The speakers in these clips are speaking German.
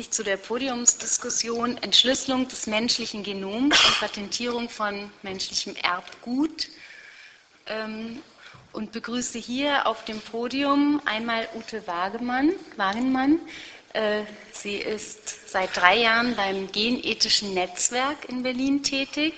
Zu der Podiumsdiskussion Entschlüsselung des menschlichen Genoms und Patentierung von menschlichem Erbgut und begrüße hier auf dem Podium einmal Ute Wagenmann. Sie ist seit 3 Jahren beim Genethischen Netzwerk in Berlin tätig.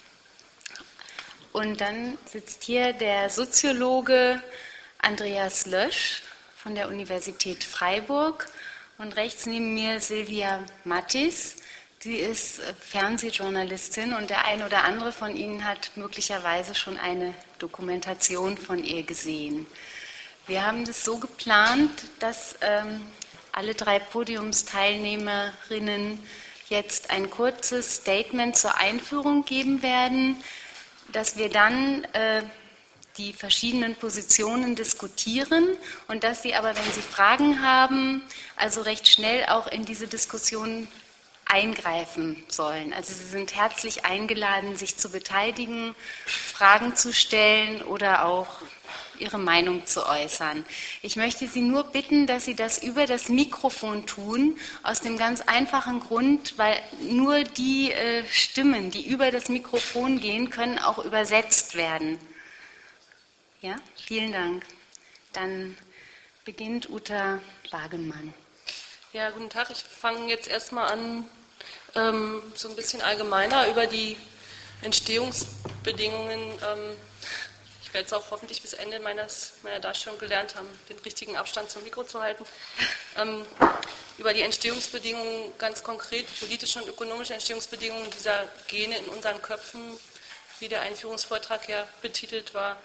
Und dann sitzt hier der Soziologe Andreas Lösch von der Universität Freiburg. Und rechts neben mir Silvia Mattis, sie ist Fernsehjournalistin und der ein oder andere von Ihnen hat möglicherweise schon eine Dokumentation von ihr gesehen. Wir haben das so geplant, dass alle 3 Podiumsteilnehmerinnen jetzt ein kurzes Statement zur Einführung geben werden, dass wir dann die verschiedenen Positionen diskutieren und dass Sie aber, wenn Sie Fragen haben, also recht schnell auch in diese Diskussion eingreifen sollen. Also Sie sind herzlich eingeladen, sich zu beteiligen, Fragen zu stellen oder auch Ihre Meinung zu äußern. Ich möchte Sie nur bitten, dass Sie das über das Mikrofon tun, aus dem ganz einfachen Grund, weil nur die Stimmen, die über das Mikrofon gehen, können auch übersetzt werden. Ja, vielen Dank. Dann beginnt Ute Wagenmann. Ja, guten Tag. Ich fange jetzt erstmal an, so ein bisschen allgemeiner über die Entstehungsbedingungen. Ich werde es auch hoffentlich bis Ende meiner Darstellung gelernt haben, den richtigen Abstand zum Mikro zu halten. Über die Entstehungsbedingungen, ganz konkret politische und ökonomische Entstehungsbedingungen dieser Gene in unseren Köpfen, wie der Einführungsvortrag ja betitelt war,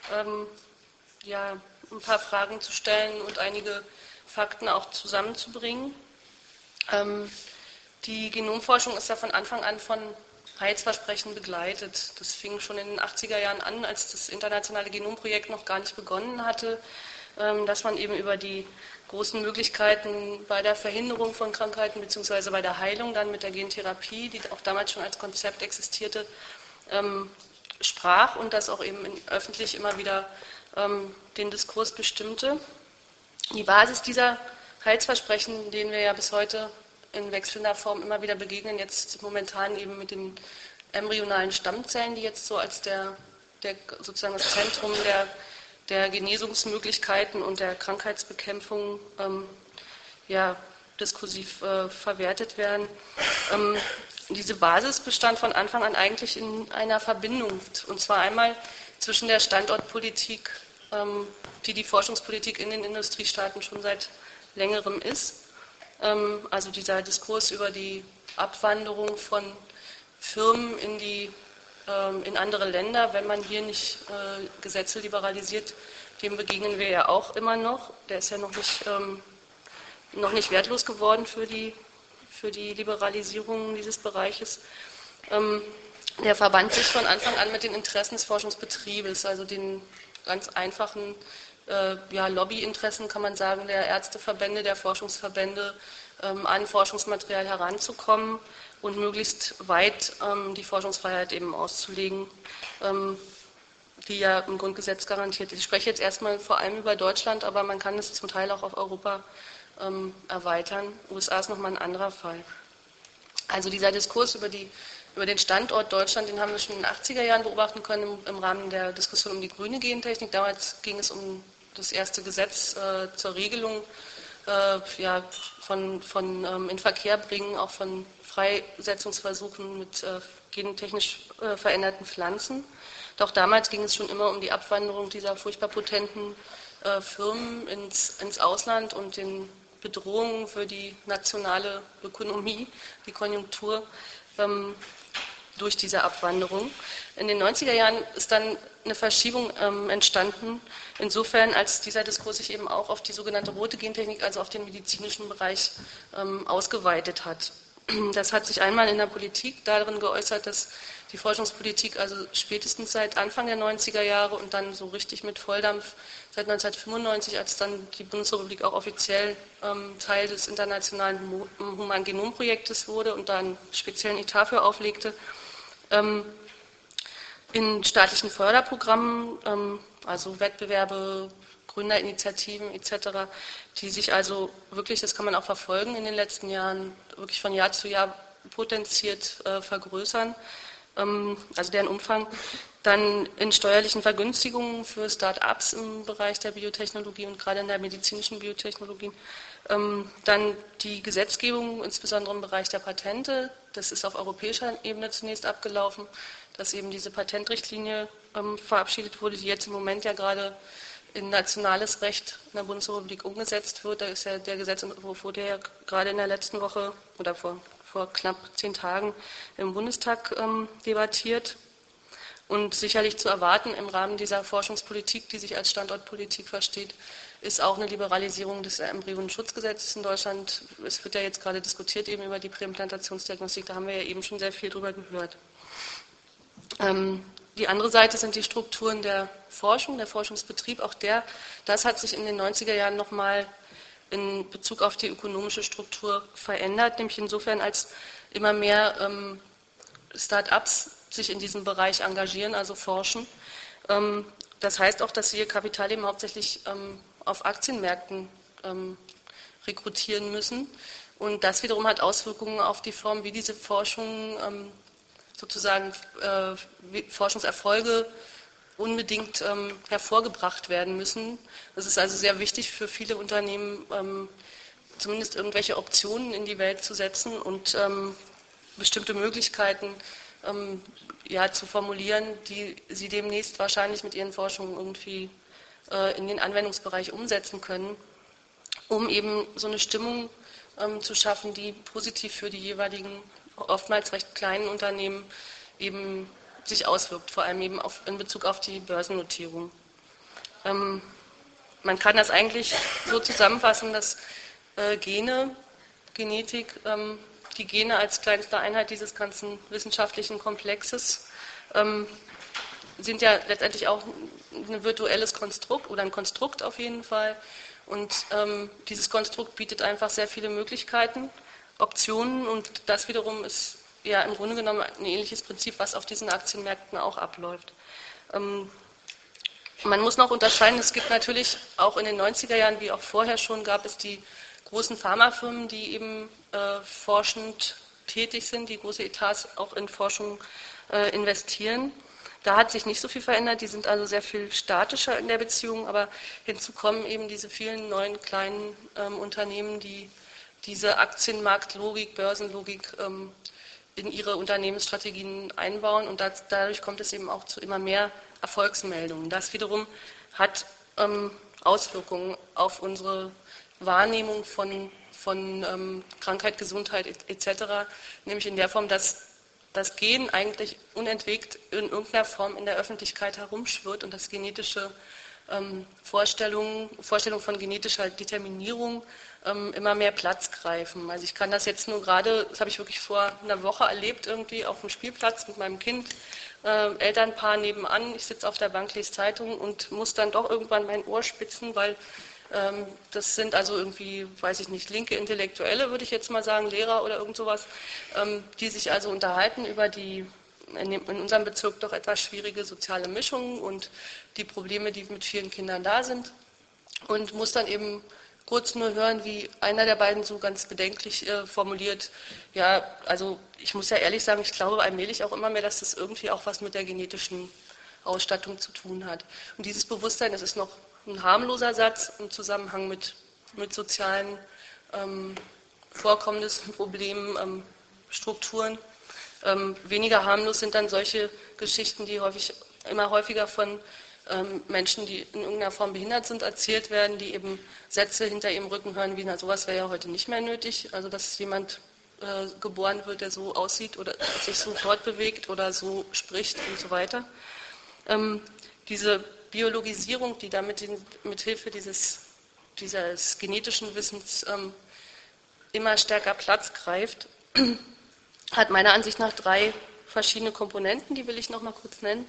ja, ein paar Fragen zu stellen und einige Fakten auch zusammenzubringen. Die Genomforschung ist ja von Anfang an von Heilsversprechen begleitet. Das fing schon in den 80er Jahren an, als das internationale Genomprojekt noch gar nicht begonnen hatte, dass man eben über die großen Möglichkeiten bei der Verhinderung von Krankheiten bzw. bei der Heilung dann mit der Gentherapie, die auch damals schon als Konzept existierte, sprach und das auch eben öffentlich immer wieder den Diskurs bestimmte. Die Basis dieser Heilsversprechen, denen wir ja bis heute in wechselnder Form immer wieder begegnen, jetzt momentan eben mit den embryonalen Stammzellen, die jetzt so als sozusagen das Zentrum der Genesungsmöglichkeiten und der Krankheitsbekämpfung ja, diskursiv verwertet werden. Diese Basis bestand von Anfang an eigentlich in einer Verbindung, und zwar einmal zwischen der Standortpolitik, die Forschungspolitik in den Industriestaaten schon seit längerem ist, also dieser Diskurs über die Abwanderung von Firmen in andere Länder, wenn man hier nicht Gesetze liberalisiert, dem begegnen wir ja auch immer noch, der ist ja noch nicht wertlos geworden für die Liberalisierung dieses Bereiches. Der verband sich von Anfang an mit den Interessen des Forschungsbetriebes, also den ganz einfachen Lobbyinteressen, kann man sagen, der Ärzteverbände, der Forschungsverbände, an Forschungsmaterial heranzukommen und möglichst weit die Forschungsfreiheit eben auszulegen, die ja im Grundgesetz garantiert ist. Ich spreche jetzt erstmal vor allem über Deutschland, aber man kann es zum Teil auch auf Europa erweitern. USA ist nochmal ein anderer Fall. Also dieser Diskurs über den Standort Deutschland, den haben wir schon in den 80er Jahren beobachten können im Rahmen der Diskussion um die grüne Gentechnik. Damals ging es um das erste Gesetz zur Regelung von Inverkehrbringen, auch von Freisetzungsversuchen mit gentechnisch veränderten Pflanzen. Doch damals ging es schon immer um die Abwanderung dieser furchtbar potenten Firmen ins Ausland und den Bedrohungen für die nationale Ökonomie, die Konjunktur durch diese Abwanderung. In den 90er Jahren ist dann eine Verschiebung entstanden, insofern als dieser Diskurs sich eben auch auf die sogenannte rote Gentechnik, also auf den medizinischen Bereich ausgeweitet hat. Das hat sich einmal in der Politik darin geäußert, dass die Forschungspolitik also spätestens seit Anfang der 90er Jahre und dann so richtig mit Volldampf seit 1995, als dann die Bundesrepublik auch offiziell Teil des internationalen Humangenomprojektes wurde und da einen speziellen Etat für auflegte, in staatlichen Förderprogrammen, also Wettbewerbe, Gründerinitiativen etc., die sich also wirklich, das kann man auch verfolgen in den letzten Jahren, wirklich von Jahr zu Jahr potenziert vergrößern, also deren Umfang. Dann in steuerlichen Vergünstigungen für Start-ups im Bereich der Biotechnologie und gerade in der medizinischen Biotechnologie. Dann die Gesetzgebung, insbesondere im Bereich der Patente. Das ist auf europäischer Ebene zunächst abgelaufen, dass eben diese Patentrichtlinie verabschiedet wurde, die jetzt im Moment ja gerade in nationales Recht in der Bundesrepublik umgesetzt wird. Da ist ja der Gesetzentwurf wurde ja gerade in der letzten Woche oder vor knapp 10 Tagen im Bundestag debattiert. Und sicherlich zu erwarten im Rahmen dieser Forschungspolitik, die sich als Standortpolitik versteht, ist auch eine Liberalisierung des Embryonenschutzgesetzes in Deutschland. Es wird ja jetzt gerade diskutiert eben über die Präimplantationsdiagnostik, da haben wir ja eben schon sehr viel drüber gehört. Die andere Seite sind die Strukturen der Forschung, der Forschungsbetrieb. Auch das hat sich in den 90er Jahren nochmal in Bezug auf die ökonomische Struktur verändert, nämlich insofern, als immer mehr Start-ups sich in diesem Bereich engagieren, also forschen. Das heißt auch, dass sie ihr Kapital eben hauptsächlich auf Aktienmärkten rekrutieren müssen. Und das wiederum hat Auswirkungen auf die Form, wie diese Forschung sozusagen Forschungserfolge unbedingt hervorgebracht werden müssen. Das ist also sehr wichtig für viele Unternehmen, zumindest irgendwelche Optionen in die Welt zu setzen und bestimmte Möglichkeiten zu formulieren, die sie demnächst wahrscheinlich mit ihren Forschungen irgendwie in den Anwendungsbereich umsetzen können, um eben so eine Stimmung zu schaffen, die positiv für die jeweiligen, oftmals recht kleinen Unternehmen eben sich auswirkt, vor allem eben in Bezug auf die Börsennotierung. Man kann das eigentlich so zusammenfassen, dass Genetik, die Gene als kleinste Einheit dieses ganzen wissenschaftlichen Komplexes sind ja letztendlich auch ein virtuelles Konstrukt oder ein Konstrukt auf jeden Fall. Und dieses Konstrukt bietet einfach sehr viele Möglichkeiten, Optionen, und das wiederum ist ja im Grunde genommen ein ähnliches Prinzip, was auf diesen Aktienmärkten auch abläuft. Man muss noch unterscheiden, es gibt natürlich auch in den 90er Jahren, wie auch vorher schon, gab es die großen Pharmafirmen, die eben forschend tätig sind, die große Etats auch in Forschung investieren. Da hat sich nicht so viel verändert, die sind also sehr viel statischer in der Beziehung, aber hinzu kommen eben diese vielen neuen kleinen Unternehmen, die diese Aktienmarktlogik, Börsenlogik in ihre Unternehmensstrategien einbauen, und dadurch kommt es eben auch zu immer mehr Erfolgsmeldungen. Das wiederum hat Auswirkungen auf unsere Wahrnehmung von Krankheit, Gesundheit etc., nämlich in der Form, dass das Gen eigentlich unentwegt in irgendeiner Form in der Öffentlichkeit herumschwirrt und dass genetische Vorstellungen von genetischer Determinierung immer mehr Platz greifen. Also ich kann das jetzt nur gerade, das habe ich wirklich vor einer Woche erlebt, irgendwie auf dem Spielplatz mit meinem Kind, Elternpaar nebenan, ich sitze auf der Bank, lese Zeitung und muss dann doch irgendwann mein Ohr spitzen, weil das sind also irgendwie, weiß ich nicht, linke Intellektuelle, würde ich jetzt mal sagen, Lehrer oder irgend sowas, die sich also unterhalten über die in unserem Bezirk doch etwas schwierige soziale Mischung und die Probleme, die mit vielen Kindern da sind, und muss dann eben kurz nur hören, wie einer der beiden so ganz bedenklich formuliert, ja, also ich muss ja ehrlich sagen, ich glaube allmählich auch immer mehr, dass das irgendwie auch was mit der genetischen Ausstattung zu tun hat. Und dieses Bewusstsein, das ist noch ein harmloser Satz im Zusammenhang mit sozialen Vorkommnissen, Problemen, Strukturen. Weniger harmlos sind dann solche Geschichten, die immer häufiger von Menschen, die in irgendeiner Form behindert sind, erzählt werden, die eben Sätze hinter ihrem Rücken hören, wie, na, sowas wäre ja heute nicht mehr nötig. Also dass jemand geboren wird, der so aussieht oder sich so fortbewegt oder so spricht und so weiter. Diese Biologisierung, die da mit Hilfe dieses genetischen Wissens immer stärker Platz greift, hat meiner Ansicht nach 3 verschiedene Komponenten, die will ich noch mal kurz nennen.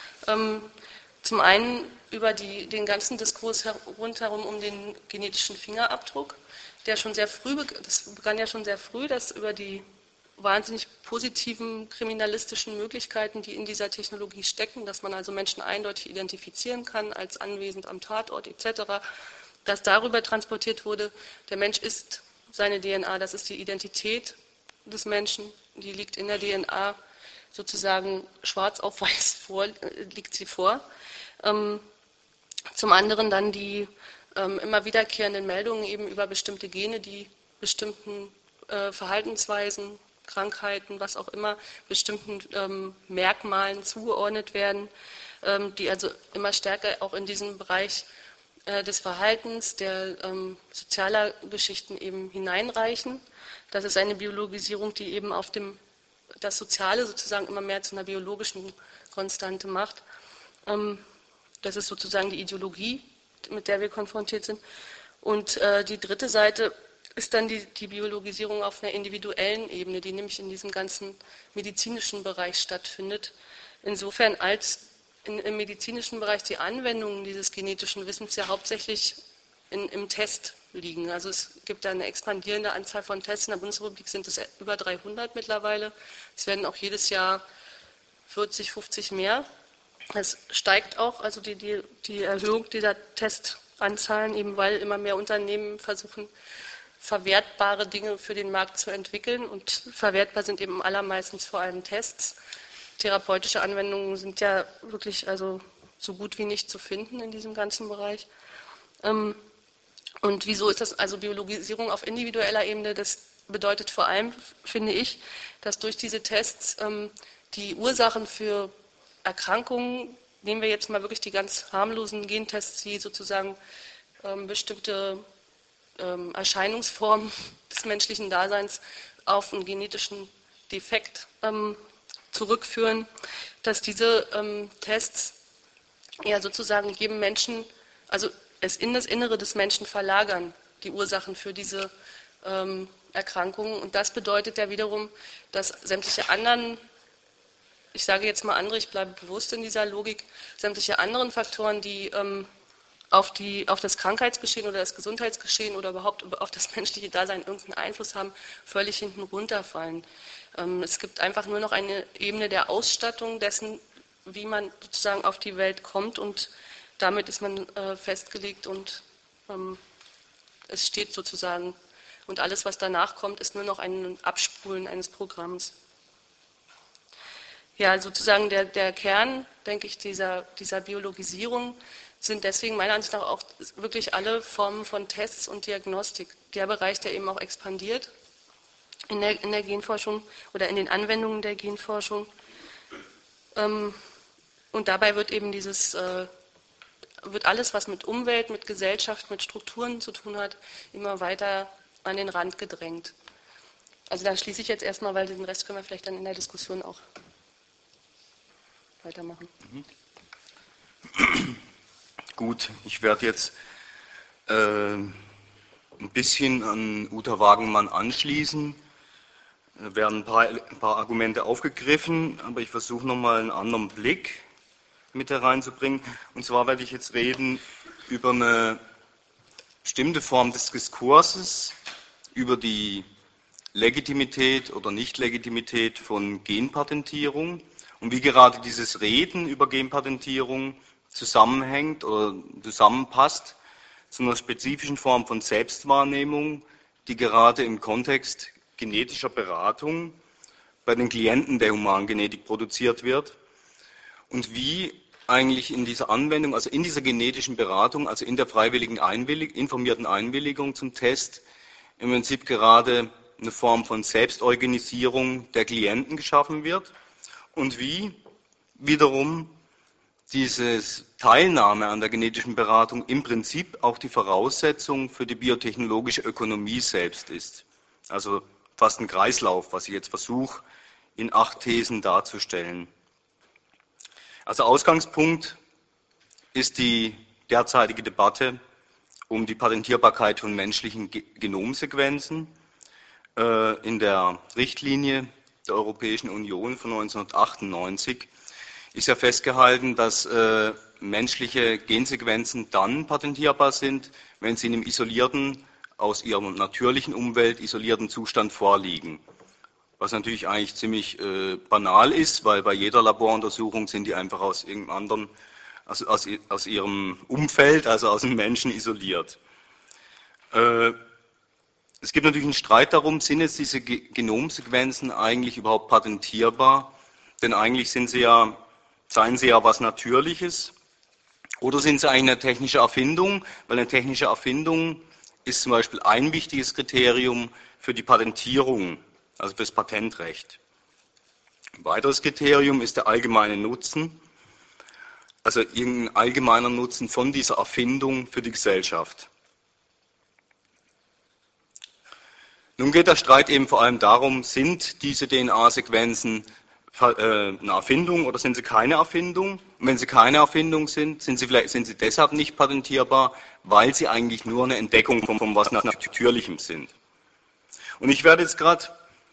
Zum einen über den ganzen Diskurs rundherum um den genetischen Fingerabdruck, der schon sehr früh, das begann ja schon sehr früh, dass über die wahnsinnig positiven kriminalistischen Möglichkeiten, die in dieser Technologie stecken, dass man also Menschen eindeutig identifizieren kann als anwesend am Tatort etc., dass darüber transportiert wurde, der Mensch ist seine DNA, das ist die Identität des Menschen, die liegt in der DNA sozusagen schwarz auf weiß vor, liegt sie vor. Zum anderen dann die immer wiederkehrenden Meldungen eben über bestimmte Gene, die bestimmten Verhaltensweisen, Krankheiten, was auch immer, bestimmten Merkmalen zugeordnet werden, die also immer stärker auch in diesen Bereich des Verhaltens, der sozialer Geschichten eben hineinreichen. Das ist eine Biologisierung, die eben auf das Soziale sozusagen immer mehr zu einer biologischen Konstante macht. Das ist sozusagen die Ideologie, mit der wir konfrontiert sind. Und die dritte Seite ist dann die Biologisierung auf einer individuellen Ebene, die nämlich in diesem ganzen medizinischen Bereich stattfindet. Insofern als im medizinischen Bereich die Anwendungen dieses genetischen Wissens ja hauptsächlich im Test liegen. Also es gibt da eine expandierende Anzahl von Tests. In der Bundesrepublik sind es über 300 mittlerweile. Es werden auch jedes Jahr 40, 50 mehr. Es steigt auch, also die Erhöhung dieser Testanzahlen, eben weil immer mehr Unternehmen versuchen, verwertbare Dinge für den Markt zu entwickeln. Und verwertbar sind eben allermeistens vor allem Tests. Therapeutische Anwendungen sind ja wirklich also so gut wie nicht zu finden in diesem ganzen Bereich. Und wieso ist das also Biologisierung auf individueller Ebene? Das bedeutet vor allem, finde ich, dass durch diese Tests die Ursachen für Erkrankungen, nehmen wir jetzt mal wirklich die ganz harmlosen Gentests, die sozusagen bestimmte Erscheinungsformen des menschlichen Daseins auf einen genetischen Defekt zurückführen, dass diese Tests ja sozusagen jedem Menschen, also es in das Innere des Menschen verlagern, die Ursachen für diese Erkrankungen. Und das bedeutet ja wiederum, dass sämtliche anderen, ich sage jetzt mal andere, ich bleibe bewusst in dieser Logik, sämtliche anderen Faktoren, die auf das Krankheitsgeschehen oder das Gesundheitsgeschehen oder überhaupt auf das menschliche Dasein irgendeinen Einfluss haben, völlig hinten runterfallen. Es gibt einfach nur noch eine Ebene der Ausstattung dessen, wie man sozusagen auf die Welt kommt, und damit ist man festgelegt und es steht sozusagen. Und alles, was danach kommt, ist nur noch ein Abspulen eines Programms. Ja, sozusagen der Kern, denke ich, dieser Biologisierung sind deswegen meiner Ansicht nach auch wirklich alle Formen von Tests und Diagnostik. Der Bereich, der eben auch expandiert in der Genforschung oder in den Anwendungen der Genforschung. Und dabei wird eben wird alles, was mit Umwelt, mit Gesellschaft, mit Strukturen zu tun hat, immer weiter an den Rand gedrängt. Also da schließe ich jetzt erstmal, weil den Rest können wir vielleicht dann in der Diskussion auch weitermachen. Gut, ich werde jetzt ein bisschen an Uta Wagenmann anschließen. Da werden ein paar Argumente aufgegriffen, aber ich versuche nochmal einen anderen Blick mit hereinzubringen. Und zwar werde ich jetzt reden über eine bestimmte Form des Diskurses, über die Legitimität oder Nicht-Legitimität von Genpatentierung und wie gerade dieses Reden über Genpatentierung zusammenhängt oder zusammenpasst zu einer spezifischen Form von Selbstwahrnehmung, die gerade im Kontext genetischer Beratung bei den Klienten der Humangenetik produziert wird und wie eigentlich in dieser Anwendung, also in dieser genetischen Beratung, also in der freiwilligen informierten Einwilligung zum Test, im Prinzip gerade eine Form von Selbstorganisierung der Klienten geschaffen wird und wie wiederum diese Teilnahme an der genetischen Beratung im Prinzip auch die Voraussetzung für die biotechnologische Ökonomie selbst ist. Also fast ein Kreislauf, was ich jetzt versuche, in 8 Thesen darzustellen. Also Ausgangspunkt ist die derzeitige Debatte um die Patentierbarkeit von menschlichen Genomsequenzen in der Richtlinie der Europäischen Union von 1998 ist ja festgehalten, dass menschliche Gensequenzen dann patentierbar sind, wenn sie in einem isolierten, aus ihrer natürlichen Umwelt isolierten Zustand vorliegen. was natürlich eigentlich ziemlich banal ist, weil bei jeder Laboruntersuchung sind die einfach aus irgendeinem anderen, also aus ihrem Umfeld, also aus dem Menschen isoliert. Es gibt natürlich einen Streit darum, sind jetzt diese Genomsequenzen eigentlich überhaupt patentierbar? Denn eigentlich seien sie ja was Natürliches, oder sind sie eigentlich eine technische Erfindung? Weil eine technische Erfindung ist zum Beispiel ein wichtiges Kriterium für die Patentierung, also für das Patentrecht. Ein weiteres Kriterium ist der allgemeine Nutzen, also irgendein allgemeiner Nutzen von dieser Erfindung für die Gesellschaft. Nun geht der Streit eben vor allem darum, sind diese DNA-Sequenzen eine Erfindung oder sind sie keine Erfindung? Und wenn sie keine Erfindung sind, sind sie deshalb nicht patentierbar, weil sie eigentlich nur eine Entdeckung von was Natürlichem sind. Und ich werde jetzt gerade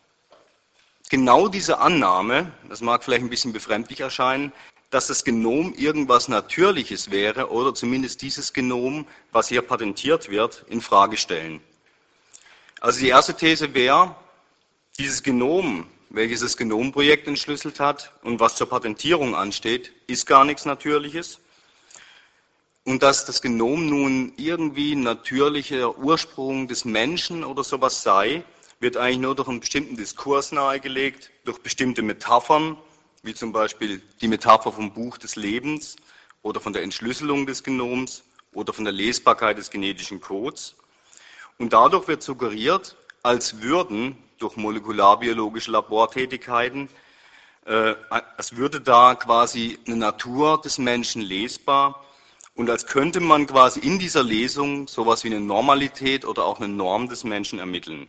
genau diese Annahme, das mag vielleicht ein bisschen befremdlich erscheinen, dass das Genom irgendwas Natürliches wäre oder zumindest dieses Genom, was hier patentiert wird, in Frage stellen. Also die erste These wäre, dieses Genom, welches das Genomprojekt entschlüsselt hat und was zur Patentierung ansteht, ist gar nichts Natürliches. Und dass das Genom nun irgendwie ein natürlicher Ursprung des Menschen oder sowas sei, wird eigentlich nur durch einen bestimmten Diskurs nahegelegt, durch bestimmte Metaphern, wie zum Beispiel die Metapher vom Buch des Lebens oder von der Entschlüsselung des Genoms oder von der Lesbarkeit des genetischen Codes. Und dadurch wird suggeriert, als würden durch molekularbiologische Labortätigkeiten, als würde da quasi eine Natur des Menschen lesbar und als könnte man quasi in dieser Lesung sowas wie eine Normalität oder auch eine Norm des Menschen ermitteln.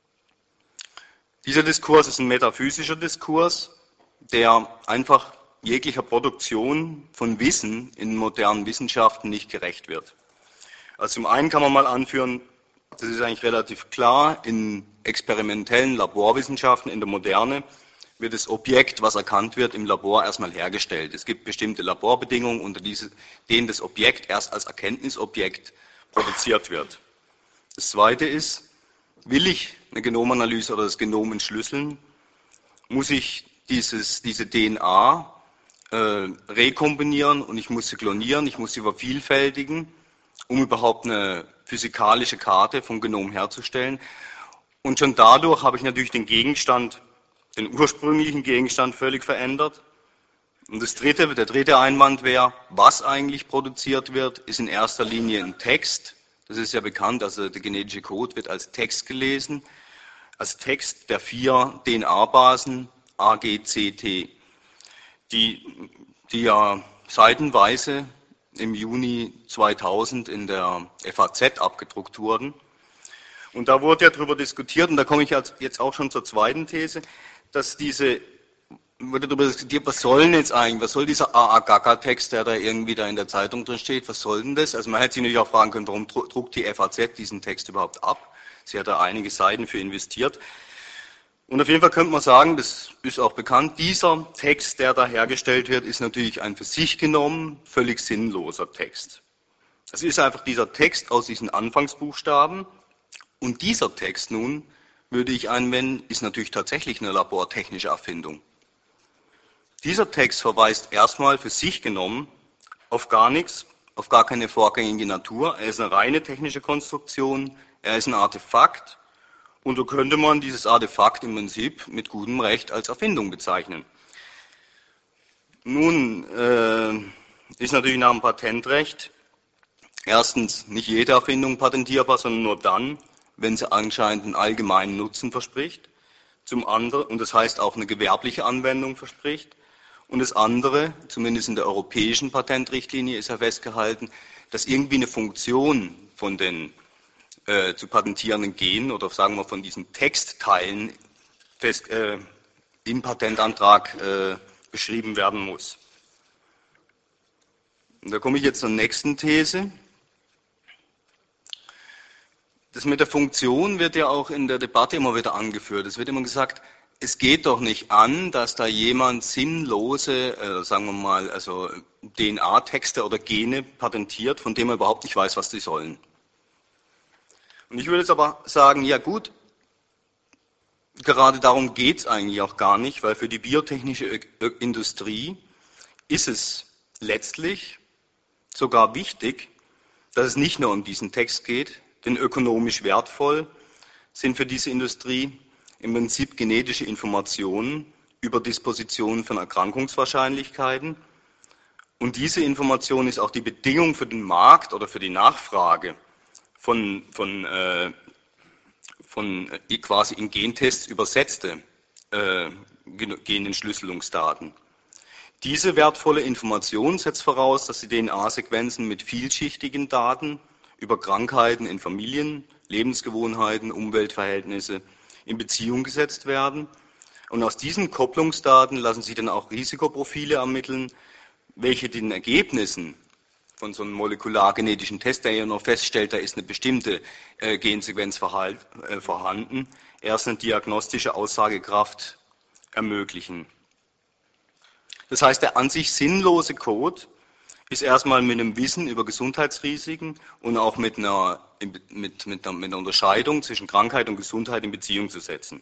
Dieser Diskurs ist ein metaphysischer Diskurs, der einfach jeglicher Produktion von Wissen in modernen Wissenschaften nicht gerecht wird. Also zum einen kann man mal anführen, das ist eigentlich relativ klar, in experimentellen Laborwissenschaften in der Moderne wird das Objekt, was erkannt wird, im Labor erstmal hergestellt. Es gibt bestimmte Laborbedingungen, unter denen das Objekt erst als Erkenntnisobjekt produziert wird. Das Zweite ist, will ich eine Genomanalyse oder das Genom entschlüsseln, muss ich diese DNA rekombinieren und ich muss sie klonieren, ich muss sie vervielfältigen, um überhaupt eine physikalische Karte vom Genom herzustellen. Und schon dadurch habe ich natürlich den ursprünglichen Gegenstand völlig verändert. Und der dritte Einwand wäre, was eigentlich produziert wird, ist in erster Linie ein Text. Das ist ja bekannt, also der genetische Code wird als Text gelesen, als Text der 4 DNA-Basen A, G, C, T, die ja seitenweise im Juni 2000 in der FAZ abgedruckt wurden. Und da wurde ja darüber diskutiert, und da komme ich jetzt auch schon zur zweiten These, dass wurde darüber diskutiert, was soll dieser AA-Gaga-Text, der da irgendwie da in der Zeitung drin steht, was soll denn das? Also man hätte sich natürlich auch fragen können, warum druckt die FAZ diesen Text überhaupt ab? Sie hat da einige Seiten für investiert. Und auf jeden Fall könnte man sagen, das ist auch bekannt, dieser Text, der da hergestellt wird, ist natürlich ein für sich genommen völlig sinnloser Text. Es ist einfach dieser Text aus diesen Anfangsbuchstaben und dieser Text nun, würde ich einwenden, ist natürlich tatsächlich eine labortechnische Erfindung. Dieser Text verweist erstmal für sich genommen auf gar nichts, auf gar keine vorgängige Natur. Er ist eine reine technische Konstruktion, er ist ein Artefakt. Und so könnte man dieses Artefakt im Prinzip mit gutem Recht als Erfindung bezeichnen. Nun ist natürlich nach dem Patentrecht erstens nicht jede Erfindung patentierbar, sondern nur dann, wenn sie anscheinend einen allgemeinen Nutzen verspricht. Zum anderen, und das heißt auch eine gewerbliche Anwendung verspricht. Und das andere, zumindest in der europäischen Patentrichtlinie ist ja festgehalten, dass irgendwie eine Funktion von den zu patentierenden Genen oder sagen wir von diesen Textteilen im Patentantrag beschrieben werden muss. Und da komme ich jetzt zur nächsten These. Das mit der Funktion wird ja auch in der Debatte immer wieder angeführt. Es wird immer gesagt, es geht doch nicht an, dass da jemand sinnlose, sagen wir mal, also DNA-Texte oder Gene patentiert, von denen man überhaupt nicht weiß, was die sollen. Und ich würde jetzt aber sagen, ja gut, gerade darum geht es eigentlich auch gar nicht, weil für die biotechnische Industrie ist es letztlich sogar wichtig, dass es nicht nur um diesen Text geht, denn ökonomisch wertvoll sind für diese Industrie im Prinzip genetische Informationen über Dispositionen von Erkrankungswahrscheinlichkeiten. Und diese Information ist auch die Bedingung für den Markt oder für die Nachfrage von quasi in Gentests übersetzte Genentschlüsselungsdaten. Diese wertvolle Information setzt voraus, dass die DNA-Sequenzen mit vielschichtigen Daten über Krankheiten in Familien, Lebensgewohnheiten, Umweltverhältnisse in Beziehung gesetzt werden. Und aus diesen Kopplungsdaten lassen sich dann auch Risikoprofile ermitteln, welche den Ergebnissen von so einem molekulargenetischen Test, der ja noch feststellt, da ist eine bestimmte Gensequenz vorhanden, erst eine diagnostische Aussagekraft ermöglichen. Das heißt, der an sich sinnlose Code ist erstmal mit einem Wissen über Gesundheitsrisiken und auch mit einer Unterscheidung zwischen Krankheit und Gesundheit in Beziehung zu setzen.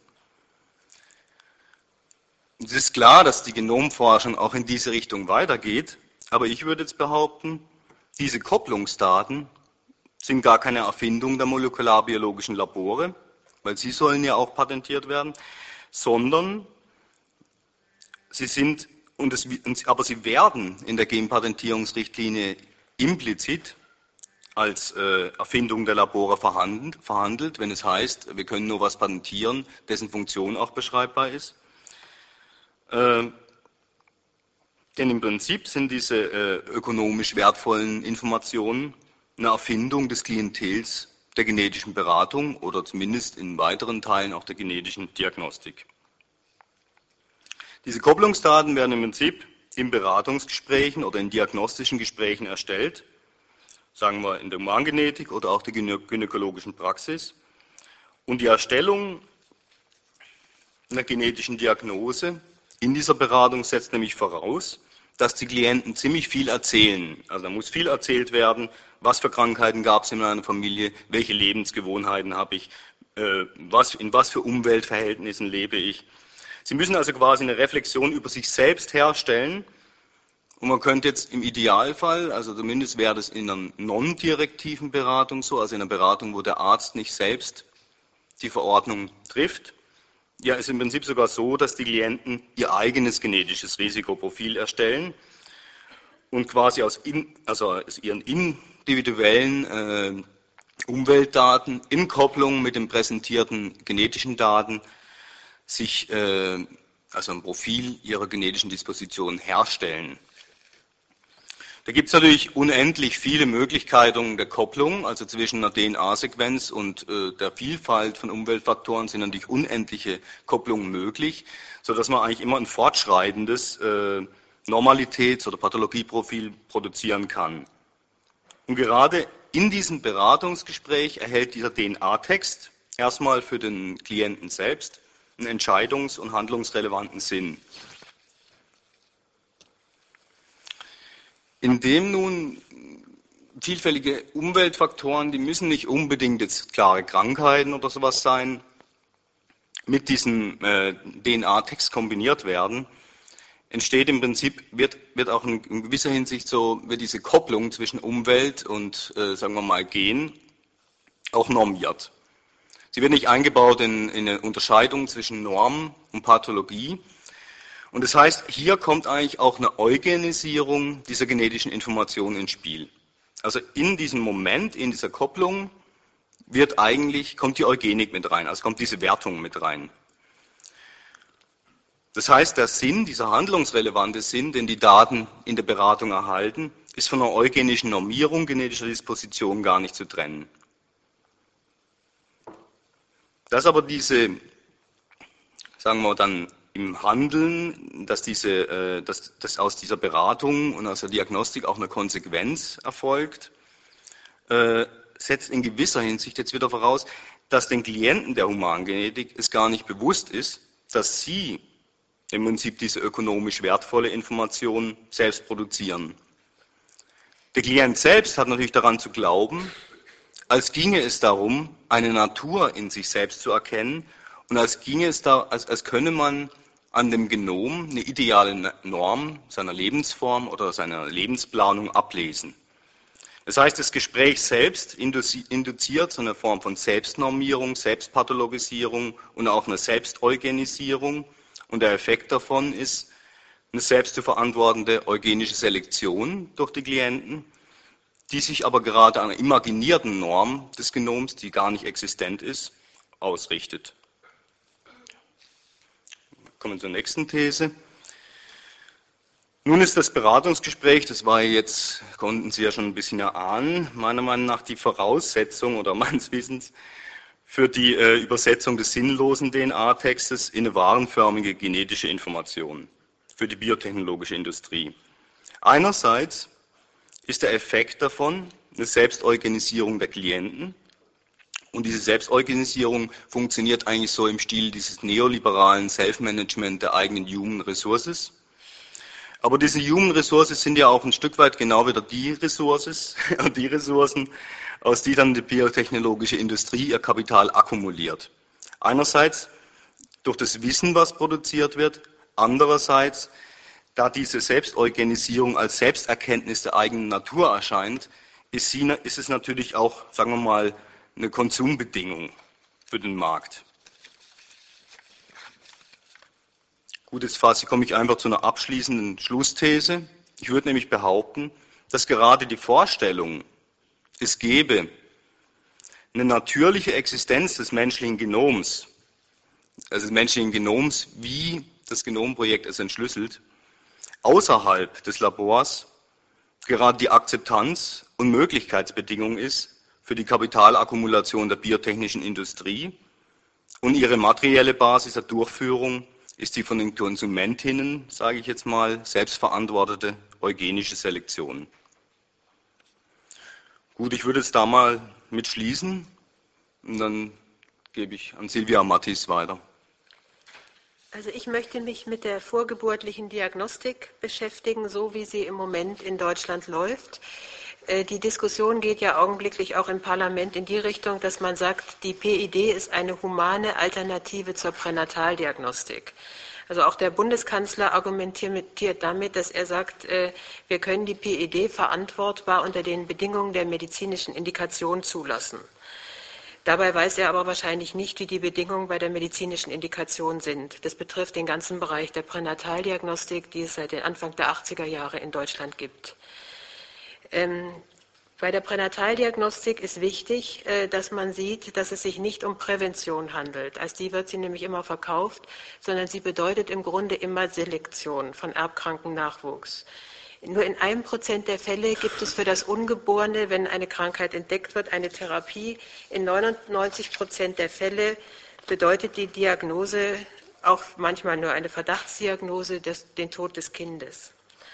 Es ist klar, dass die Genomforschung auch in diese Richtung weitergeht, aber ich würde jetzt behaupten, diese Kopplungsdaten sind gar keine Erfindung der molekularbiologischen Labore, weil sie sollen ja auch patentiert werden, sondern sie sind, aber sie werden in der Genpatentierungsrichtlinie implizit als Erfindung der Labore verhandelt, wenn es heißt, wir können nur was patentieren, dessen Funktion auch beschreibbar ist. Denn im Prinzip sind diese ökonomisch wertvollen Informationen eine Erfindung des Klientels der genetischen Beratung oder zumindest in weiteren Teilen auch der genetischen Diagnostik. Diese Kopplungsdaten werden im Prinzip in Beratungsgesprächen oder in diagnostischen Gesprächen erstellt, sagen wir in der Humangenetik oder auch der gynäkologischen Praxis. Und die Erstellung einer genetischen Diagnose in dieser Beratung setzt nämlich voraus, dass die Klienten ziemlich viel erzählen. Also da muss viel erzählt werden, was für Krankheiten gab es in meiner Familie, welche Lebensgewohnheiten habe ich, in was für Umweltverhältnissen lebe ich. Sie müssen also quasi eine Reflexion über sich selbst herstellen. Und man könnte jetzt im Idealfall, also zumindest wäre das in einer non-direktiven Beratung so, also in einer Beratung, wo der Arzt nicht selbst die Verordnung trifft, ja, ist im Prinzip sogar so, dass die Klienten ihr eigenes genetisches Risikoprofil erstellen und quasi aus ihren individuellen Umweltdaten in Kopplung mit den präsentierten genetischen Daten sich also ein Profil ihrer genetischen Disposition herstellen. Da gibt es natürlich unendlich viele Möglichkeiten der Kopplung, also zwischen einer DNA-Sequenz und der Vielfalt von Umweltfaktoren sind natürlich unendliche Kopplungen möglich, sodass man eigentlich immer ein fortschreitendes Normalitäts- oder Pathologieprofil produzieren kann. Und gerade in diesem Beratungsgespräch erhält dieser DNA-Text erstmal für den Klienten selbst einen entscheidungs- und handlungsrelevanten Sinn. Indem nun vielfältige Umweltfaktoren, die müssen nicht unbedingt jetzt klare Krankheiten oder sowas sein, mit diesem DNA-Text kombiniert werden, entsteht im Prinzip, wird auch in gewisser Hinsicht so, wird diese Kopplung zwischen Umwelt und, sagen wir mal, Gen auch normiert. Sie wird nicht eingebaut in eine Unterscheidung zwischen Norm und Pathologie. Und das heißt, hier kommt eigentlich auch eine Eugenisierung dieser genetischen Information ins Spiel. Also in diesem Moment, in dieser Kopplung, kommt die Eugenik mit rein, also kommt diese Wertung mit rein. Das heißt, der Sinn, dieser handlungsrelevante Sinn, den die Daten in der Beratung erhalten, ist von einer eugenischen Normierung genetischer Disposition gar nicht zu trennen. Dass aber diese, sagen wir dann im Handeln, dass aus dieser Beratung und aus der Diagnostik auch eine Konsequenz erfolgt, setzt in gewisser Hinsicht jetzt wieder voraus, dass den Klienten der Humangenetik es gar nicht bewusst ist, dass sie im Prinzip diese ökonomisch wertvolle Information selbst produzieren. Der Klient selbst hat natürlich daran zu glauben, als ginge es darum, eine Natur in sich selbst zu erkennen und als könne man an dem Genom eine ideale Norm seiner Lebensform oder seiner Lebensplanung ablesen. Das heißt, das Gespräch selbst induziert so eine Form von Selbstnormierung, Selbstpathologisierung und auch eine Selbstorganisierung. Und der Effekt davon ist eine selbst zu verantwortende eugenische Selektion durch die Klienten, die sich aber gerade an einer imaginierten Norm des Genoms, die gar nicht existent ist, ausrichtet. Kommen wir zur nächsten These. Nun ist das Beratungsgespräch, das war jetzt, konnten Sie ja schon ein bisschen erahnen, meiner Meinung nach die Voraussetzung oder meines Wissens für die Übersetzung des sinnlosen DNA-Textes in eine warenförmige genetische Information für die biotechnologische Industrie. Einerseits ist der Effekt davon eine Selbstorganisierung der Klienten, und diese Selbstorganisierung funktioniert eigentlich so im Stil dieses neoliberalen Self-Management der eigenen Human Resources. Aber diese Human Resources sind ja auch ein Stück weit genau wieder die Ressourcen, aus die dann die biotechnologische Industrie ihr Kapital akkumuliert. Einerseits durch das Wissen, was produziert wird, andererseits, da diese Selbstorganisierung als Selbsterkenntnis der eigenen Natur erscheint, ist es natürlich auch, sagen wir mal, eine Konsumbedingung für den Markt. Gut, jetzt komme ich einfach zu einer abschließenden Schlussthese. Ich würde nämlich behaupten, dass gerade die Vorstellung, es gäbe eine natürliche Existenz des menschlichen Genoms, also des menschlichen Genoms, wie das Genomprojekt es entschlüsselt, außerhalb des Labors gerade die Akzeptanz und Möglichkeitsbedingung ist für die Kapitalakkumulation der biotechnischen Industrie, und ihre materielle Basis der Durchführung ist die von den Konsumentinnen, sage ich jetzt mal, selbstverantwortete eugenische Selektion. Gut, ich würde jetzt da mal mit schließen und dann gebe ich an Silvia Mattis weiter. Also ich möchte mich mit der vorgeburtlichen Diagnostik beschäftigen, so wie sie im Moment in Deutschland läuft. Die Diskussion geht ja augenblicklich auch im Parlament in die Richtung, dass man sagt, die PID ist eine humane Alternative zur Pränataldiagnostik. Also auch der Bundeskanzler argumentiert damit, dass er sagt, wir können die PID verantwortbar unter den Bedingungen der medizinischen Indikation zulassen. Dabei weiß er aber wahrscheinlich nicht, wie die Bedingungen bei der medizinischen Indikation sind. Das betrifft den ganzen Bereich der Pränataldiagnostik, die es seit den Anfang der 80er Jahre in Deutschland gibt. Bei der Pränataldiagnostik ist wichtig, dass man sieht, dass es sich nicht um Prävention handelt. Als die wird sie nämlich immer verkauft, sondern sie bedeutet im Grunde immer Selektion von erbkranken Nachwuchs. Nur in 1% der Fälle gibt es für das Ungeborene, wenn eine Krankheit entdeckt wird, eine Therapie. In 99% der Fälle bedeutet die Diagnose, auch manchmal nur eine Verdachtsdiagnose, den Tod des Kindes.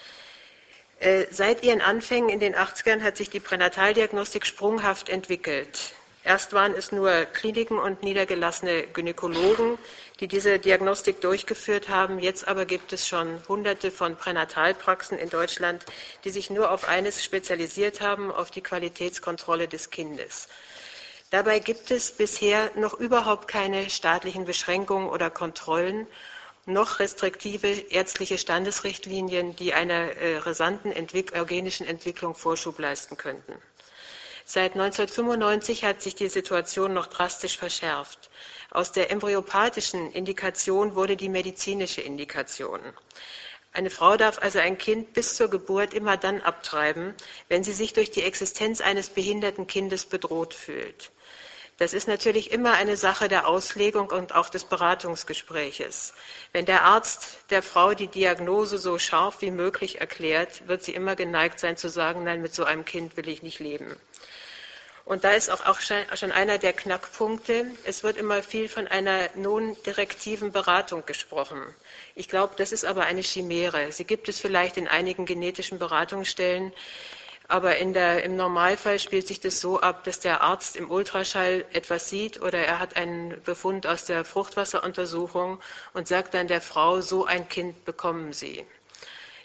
Seit ihren Anfängen in den 80ern hat sich die Pränataldiagnostik sprunghaft entwickelt. Erst waren es nur Kliniken und niedergelassene Gynäkologen, die diese Diagnostik durchgeführt haben. Jetzt aber gibt es schon Hunderte von Pränatalpraxen in Deutschland, die sich nur auf eines spezialisiert haben, auf die Qualitätskontrolle des Kindes. Dabei gibt es bisher noch überhaupt keine staatlichen Beschränkungen oder Kontrollen, noch restriktive ärztliche Standesrichtlinien, die einer rasanten eugenischen Entwicklung Vorschub leisten könnten. Seit 1995 hat sich die Situation noch drastisch verschärft. Aus der embryopathischen Indikation wurde die medizinische Indikation. Eine Frau darf also ein Kind bis zur Geburt immer dann abtreiben, wenn sie sich durch die Existenz eines behinderten Kindes bedroht fühlt. Das ist natürlich immer eine Sache der Auslegung und auch des Beratungsgespräches. Wenn der Arzt der Frau die Diagnose so scharf wie möglich erklärt, wird sie immer geneigt sein zu sagen, nein, mit so einem Kind will ich nicht leben. Und da ist auch schon einer der Knackpunkte. Es wird immer viel von einer non-direktiven Beratung gesprochen. Ich glaube, das ist aber eine Chimäre. Sie gibt es vielleicht in einigen genetischen Beratungsstellen, aber im Normalfall spielt sich das so ab, dass der Arzt im Ultraschall etwas sieht oder er hat einen Befund aus der Fruchtwasseruntersuchung und sagt dann der Frau, so ein Kind bekommen Sie.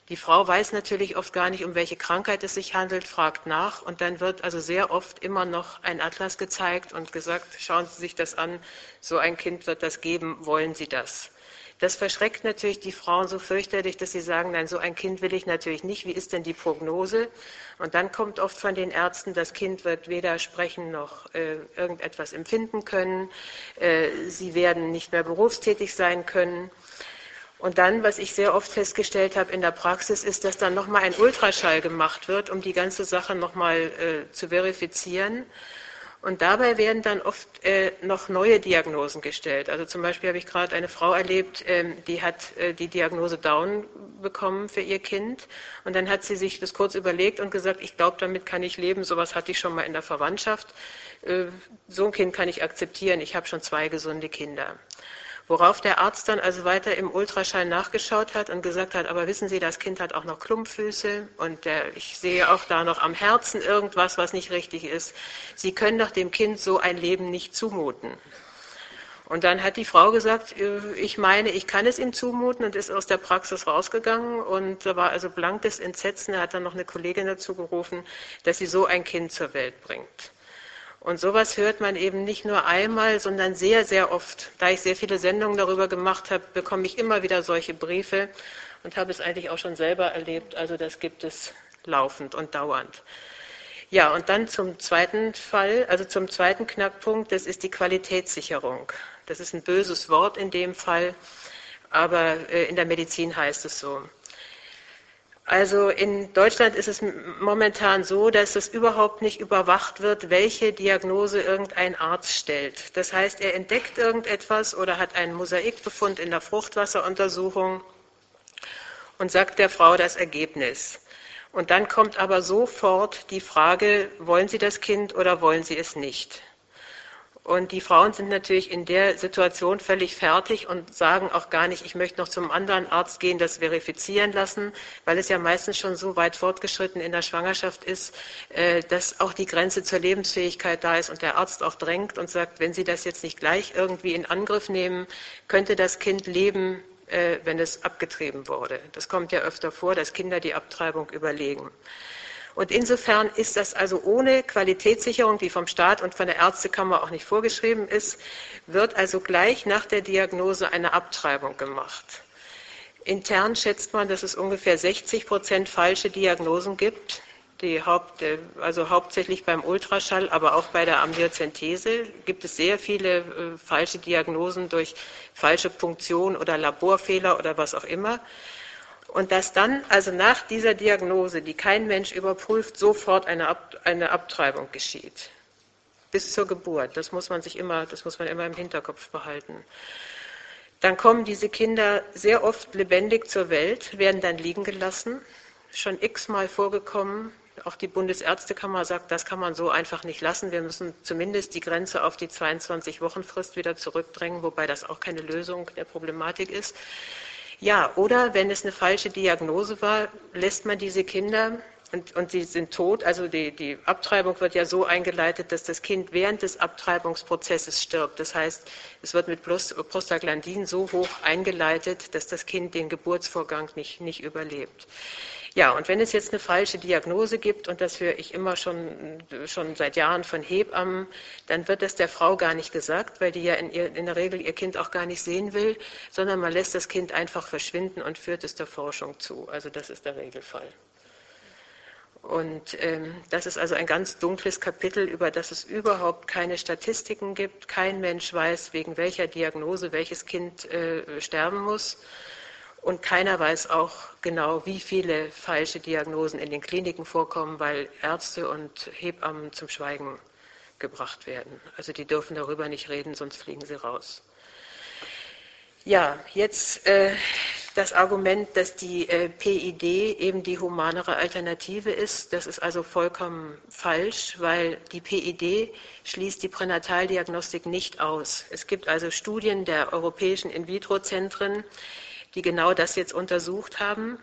Die Frau weiß natürlich oft gar nicht, um welche Krankheit es sich handelt, fragt nach und dann wird also sehr oft immer noch ein Atlas gezeigt und gesagt, schauen Sie sich das an, so ein Kind wird das geben, wollen Sie das? Das verschreckt natürlich die Frauen so fürchterlich, dass sie sagen, nein, so ein Kind will ich natürlich nicht, wie ist denn die Prognose? Und dann kommt oft von den Ärzten, das Kind wird weder sprechen noch irgendetwas empfinden können, sie werden nicht mehr berufstätig sein können. Und dann, was ich sehr oft festgestellt habe in der Praxis, ist, dass dann nochmal ein Ultraschall gemacht wird, um die ganze Sache nochmal zu verifizieren. Und dabei werden dann oft noch neue Diagnosen gestellt. Also zum Beispiel habe ich gerade eine Frau erlebt, die hat die Diagnose Down bekommen für ihr Kind. Und dann hat sie sich das kurz überlegt und gesagt, ich glaube, damit kann ich leben. Sowas hatte ich schon mal in der Verwandtschaft. So ein Kind kann ich akzeptieren. Ich habe schon 2 gesunde Kinder. Worauf der Arzt dann also weiter im Ultraschall nachgeschaut hat und gesagt hat, aber wissen Sie, das Kind hat auch noch Klumpfüße und ich sehe auch da noch am Herzen irgendwas, was nicht richtig ist. Sie können doch dem Kind so ein Leben nicht zumuten. Und dann hat die Frau gesagt, ich meine, ich kann es ihm zumuten und ist aus der Praxis rausgegangen und da war also blankes Entsetzen. Er hat dann noch eine Kollegin dazu gerufen, dass sie so ein Kind zur Welt bringt. Und sowas hört man eben nicht nur einmal, sondern sehr, sehr oft. Da ich sehr viele Sendungen darüber gemacht habe, bekomme ich immer wieder solche Briefe und habe es eigentlich auch schon selber erlebt. Also das gibt es laufend und dauernd. Ja, und dann zum zweiten Fall, also zum zweiten Knackpunkt, das ist die Qualitätssicherung. Das ist ein böses Wort in dem Fall, aber in der Medizin heißt es so. Also in Deutschland ist es momentan so, dass es überhaupt nicht überwacht wird, welche Diagnose irgendein Arzt stellt. Das heißt, er entdeckt irgendetwas oder hat einen Mosaikbefund in der Fruchtwasseruntersuchung und sagt der Frau das Ergebnis. Und dann kommt aber sofort die Frage, wollen Sie das Kind oder wollen Sie es nicht? Und die Frauen sind natürlich in der Situation völlig fertig und sagen auch gar nicht, ich möchte noch zum anderen Arzt gehen, das verifizieren lassen, weil es ja meistens schon so weit fortgeschritten in der Schwangerschaft ist, dass auch die Grenze zur Lebensfähigkeit da ist und der Arzt auch drängt und sagt, wenn Sie das jetzt nicht gleich irgendwie in Angriff nehmen, könnte das Kind leben, wenn es abgetrieben wurde. Das kommt ja öfter vor, dass Kinder die Abtreibung überlegen. Und insofern ist das also ohne Qualitätssicherung, die vom Staat und von der Ärztekammer auch nicht vorgeschrieben ist, wird also gleich nach der Diagnose eine Abtreibung gemacht. Intern schätzt man, dass es ungefähr 60% falsche Diagnosen gibt, also hauptsächlich beim Ultraschall, aber auch bei der Amniozentese gibt es sehr viele falsche Diagnosen durch falsche Punktion oder Laborfehler oder was auch immer. Und dass dann, also nach dieser Diagnose, die kein Mensch überprüft, sofort eine Abtreibung geschieht. Bis zur Geburt. Das muss man immer im Hinterkopf behalten. Dann kommen diese Kinder sehr oft lebendig zur Welt, werden dann liegen gelassen. Schon x-mal vorgekommen. Auch die Bundesärztekammer sagt, das kann man so einfach nicht lassen. Wir müssen zumindest die Grenze auf die 22-Wochen-Frist wieder zurückdrängen, wobei das auch keine Lösung der Problematik ist. Ja, oder wenn es eine falsche Diagnose war, lässt man diese Kinder, und sie sind tot, also die Abtreibung wird ja so eingeleitet, dass das Kind während des Abtreibungsprozesses stirbt. Das heißt, es wird mit Prostaglandin so hoch eingeleitet, dass das Kind den Geburtsvorgang nicht überlebt. Ja, und wenn es jetzt eine falsche Diagnose gibt, und das höre ich immer schon seit Jahren von Hebammen, dann wird das der Frau gar nicht gesagt, weil die ja in der Regel ihr Kind auch gar nicht sehen will, sondern man lässt das Kind einfach verschwinden und führt es der Forschung zu. Also das ist der Regelfall. Und das ist also ein ganz dunkles Kapitel, über das es überhaupt keine Statistiken gibt. Kein Mensch weiß, wegen welcher Diagnose welches Kind sterben muss. Und keiner weiß auch genau, wie viele falsche Diagnosen in den Kliniken vorkommen, weil Ärzte und Hebammen zum Schweigen gebracht werden. Also die dürfen darüber nicht reden, sonst fliegen sie raus. Ja, jetzt das Argument, dass die PID eben die humanere Alternative ist, das ist also vollkommen falsch, weil die PID schließt die Pränataldiagnostik nicht aus. Es gibt also Studien der europäischen In-vitro-Zentren, die genau das jetzt untersucht haben.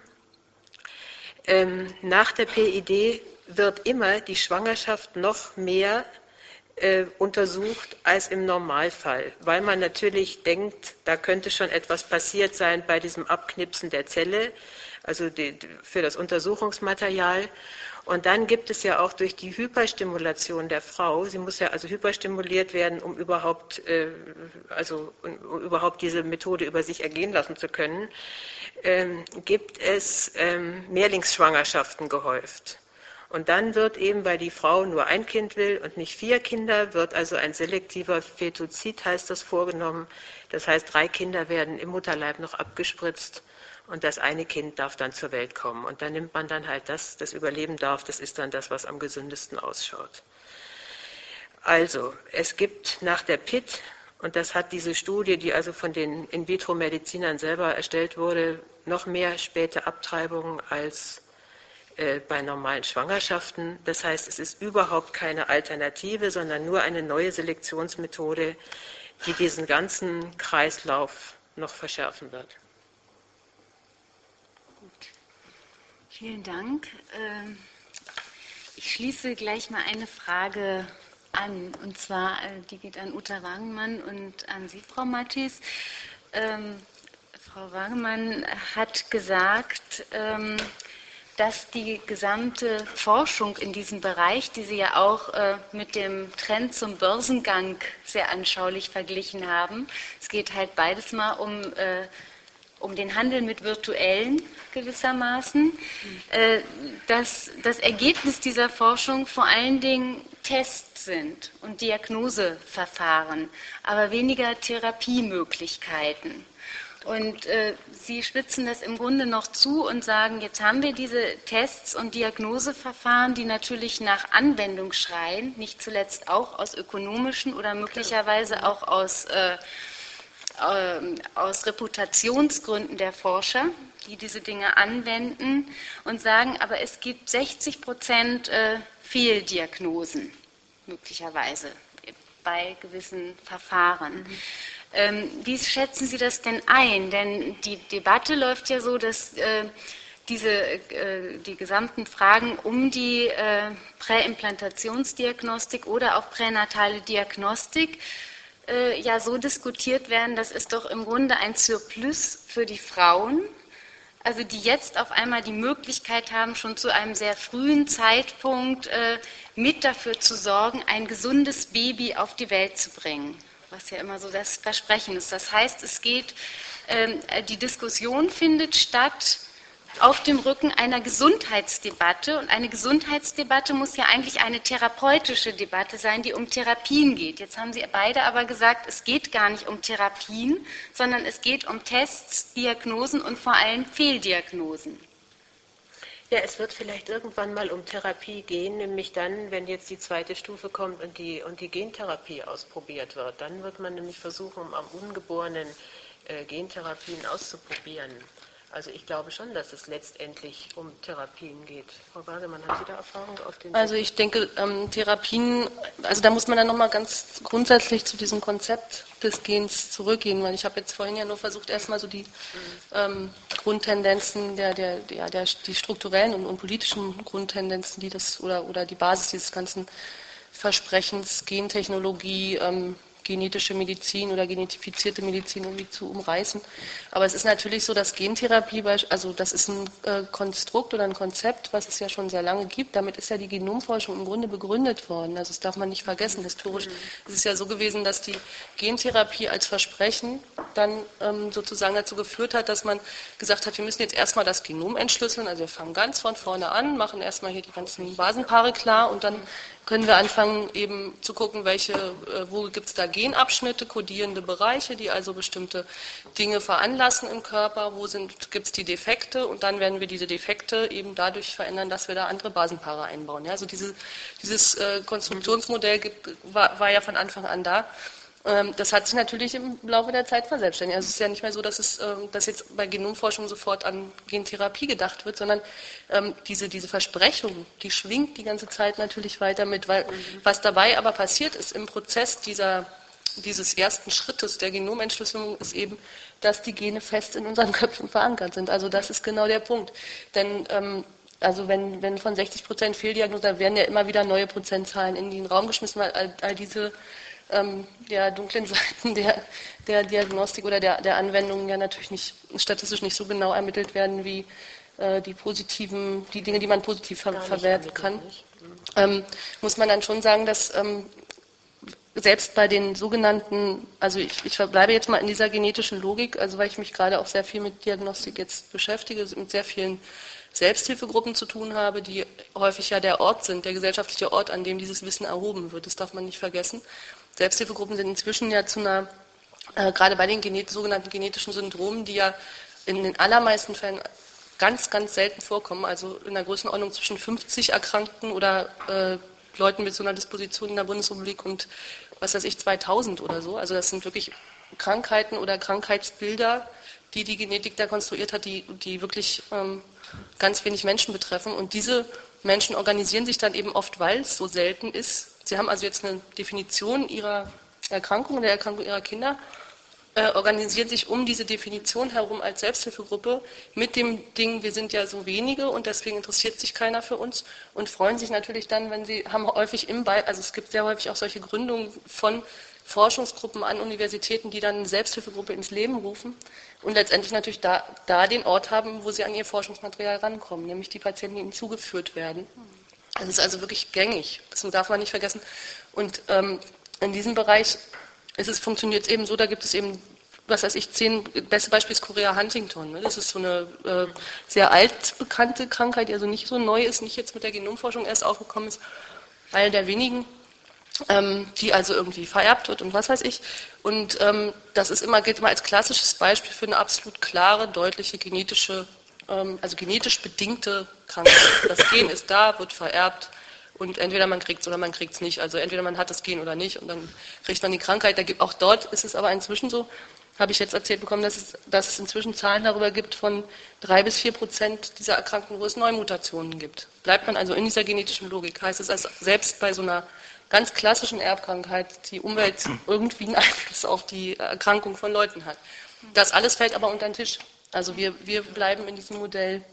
Nach der PID wird immer die Schwangerschaft noch mehr untersucht als im Normalfall, weil man natürlich denkt, da könnte schon etwas passiert sein bei diesem Abknipsen der Zelle. also für das Untersuchungsmaterial. Und dann gibt es ja auch durch die Hyperstimulation der Frau, sie muss ja also hyperstimuliert werden, um überhaupt diese Methode über sich ergehen lassen zu können, gibt es Mehrlingsschwangerschaften gehäuft. Und dann wird eben, weil die Frau nur ein Kind will und nicht 4 Kinder, wird also ein selektiver Fetozid, heißt das, vorgenommen. Das heißt, 3 Kinder werden im Mutterleib noch abgespritzt und das eine Kind darf dann zur Welt kommen. Und dann nimmt man dann halt das überleben darf, das ist dann das, was am gesündesten ausschaut. Also, es gibt nach der PIT, und das hat diese Studie, die also von den In-vitro-Medizinern selber erstellt wurde, noch mehr späte Abtreibungen als bei normalen Schwangerschaften. Das heißt, es ist überhaupt keine Alternative, sondern nur eine neue Selektionsmethode, die diesen ganzen Kreislauf noch verschärfen wird. Gut. Vielen Dank. Ich schließe gleich mal eine Frage an, und zwar, die geht an Uta Wagemann und an Sie, Frau Matthys. Frau Wagemann hat gesagt, dass die gesamte Forschung in diesem Bereich, die Sie ja auch mit dem Trend zum Börsengang sehr anschaulich verglichen haben, es geht halt beides mal um den Handel mit Virtuellen gewissermaßen, dass das Ergebnis dieser Forschung vor allen Dingen Tests sind und Diagnoseverfahren, aber weniger Therapiemöglichkeiten. Und Sie spitzen das im Grunde noch zu und sagen, jetzt haben wir diese Tests und Diagnoseverfahren, die natürlich nach Anwendung schreien, nicht zuletzt auch aus ökonomischen oder möglicherweise auch aus Reputationsgründen der Forscher, die diese Dinge anwenden, und sagen, aber es gibt 60% Fehldiagnosen möglicherweise bei gewissen Verfahren. Wie schätzen Sie das denn ein? Denn die Debatte läuft ja so, dass die gesamten Fragen um die Präimplantationsdiagnostik oder auch pränatale Diagnostik ja so diskutiert werden, dass es doch im Grunde ein Surplus für die Frauen, also die jetzt auf einmal die Möglichkeit haben, schon zu einem sehr frühen Zeitpunkt mit dafür zu sorgen, ein gesundes Baby auf die Welt zu bringen, was ja immer so das Versprechen ist. Das heißt, die Diskussion findet statt auf dem Rücken einer Gesundheitsdebatte, und eine Gesundheitsdebatte muss ja eigentlich eine therapeutische Debatte sein, die um Therapien geht. Jetzt haben Sie beide aber gesagt, es geht gar nicht um Therapien, sondern es geht um Tests, Diagnosen und vor allem Fehldiagnosen. Ja, es wird vielleicht irgendwann mal um Therapie gehen, nämlich dann, wenn jetzt die zweite Stufe kommt und die Gentherapie ausprobiert wird. Dann wird man nämlich versuchen, am Ungeborenen Gentherapien auszuprobieren. Also ich glaube schon, dass es letztendlich um Therapien geht. Frau Wagemann, haben Sie da Erfahrung auf den? Also ich denke, Therapien, also da muss man dann nochmal ganz grundsätzlich zu diesem Konzept des Gens zurückgehen, weil ich habe jetzt vorhin ja nur versucht, erstmal so die Grundtendenzen, die strukturellen und politischen Grundtendenzen, die das oder die Basis dieses ganzen Versprechens, Gentechnologie, genetische Medizin oder genetifizierte Medizin irgendwie zu umreißen. Aber es ist natürlich so, dass Gentherapie, also das ist ein Konstrukt oder ein Konzept, was es ja schon sehr lange gibt. Damit ist ja die Genomforschung im Grunde begründet worden. Also das darf man nicht vergessen. Historisch ist es ja so gewesen, dass die Gentherapie als Versprechen dann sozusagen dazu geführt hat, dass man gesagt hat, wir müssen jetzt erstmal das Genom entschlüsseln. Also wir fangen ganz von vorne an, machen erstmal hier die ganzen Basenpaare klar und dann können wir anfangen, eben zu gucken, wo gibt es da Genabschnitte, kodierende Bereiche, die also bestimmte Dinge veranlassen im Körper, gibt es die Defekte, und dann werden wir diese Defekte eben dadurch verändern, dass wir da andere Basenpaare einbauen. Ja, also dieses Konstruktionsmodell war ja von Anfang an da. Das hat sich natürlich im Laufe der Zeit verselbstständigt. Also es ist ja nicht mehr so, dass jetzt bei Genomforschung sofort an Gentherapie gedacht wird, sondern diese Versprechung, die schwingt die ganze Zeit natürlich weiter mit, weil was dabei aber passiert ist im Prozess dieses ersten Schrittes der Genomentschlüsselung ist eben, dass die Gene fest in unseren Köpfen verankert sind. Also das ist genau der Punkt. Denn also wenn von 60% Fehldiagnose, da werden ja immer wieder neue Prozentzahlen in den Raum geschmissen, weil all diese dunklen Seiten der Diagnostik oder der Anwendungen ja natürlich statistisch nicht so genau ermittelt werden wie die Dinge, die man positiv verwerten kann, muss man dann schon sagen, dass selbst bei den sogenannten, also ich bleibe jetzt mal in dieser genetischen Logik, also weil ich mich gerade auch sehr viel mit Diagnostik jetzt beschäftige, mit sehr vielen Selbsthilfegruppen zu tun habe, die häufig ja der Ort sind, der gesellschaftliche Ort, an dem dieses Wissen erhoben wird. Das darf man nicht vergessen. Selbsthilfegruppen sind inzwischen ja zu einer, gerade bei den sogenannten genetischen Syndromen, die ja in den allermeisten Fällen ganz, ganz selten vorkommen, also in der Größenordnung zwischen 50 Erkrankten oder Leuten mit so einer Disposition in der Bundesrepublik und was weiß ich, 2000 oder so. Also das sind wirklich Krankheiten oder Krankheitsbilder, die die Genetik da konstruiert hat, die wirklich ganz wenig Menschen betreffen. Und diese Menschen organisieren sich dann eben oft, weil es so selten ist. Sie haben also jetzt eine Definition ihrer Erkrankung, der Erkrankung ihrer Kinder, organisieren sich um diese Definition herum als Selbsthilfegruppe mit dem Ding, wir sind ja so wenige und deswegen interessiert sich keiner für uns und freuen sich natürlich dann, wenn sie haben häufig also es gibt sehr häufig auch solche Gründungen von Forschungsgruppen an Universitäten, die dann eine Selbsthilfegruppe ins Leben rufen und letztendlich natürlich da den Ort haben, wo sie an ihr Forschungsmaterial rankommen, nämlich die Patienten, die ihnen zugeführt werden. Das ist also wirklich gängig, das darf man nicht vergessen. Und in diesem Bereich funktioniert es eben so, da gibt es eben, was weiß ich, 10, beste Beispiel ist Chorea Huntington. Ne? Das ist so eine sehr altbekannte Krankheit, die also nicht so neu ist, nicht jetzt mit der Genomforschung erst aufgekommen ist. Eine der wenigen, die also irgendwie vererbt wird und was weiß ich. Und das gilt immer als klassisches Beispiel für eine absolut klare, deutliche genetische, also genetisch bedingte Krankheit. Das Gen ist da, wird vererbt. Und entweder man kriegt es oder man kriegt es nicht. Also entweder man hat das Gen oder nicht und dann kriegt man die Krankheit. Auch dort ist es aber inzwischen so, habe ich jetzt erzählt bekommen, dass es inzwischen Zahlen darüber gibt von 3-4% dieser Erkrankten, wo es Neumutationen gibt. Bleibt man also in dieser genetischen Logik, heißt es, also selbst bei so einer ganz klassischen Erbkrankheit die Umwelt irgendwie einen Einfluss auf die Erkrankung von Leuten hat. Das alles fällt aber unter den Tisch. Also wir bleiben in diesem Modell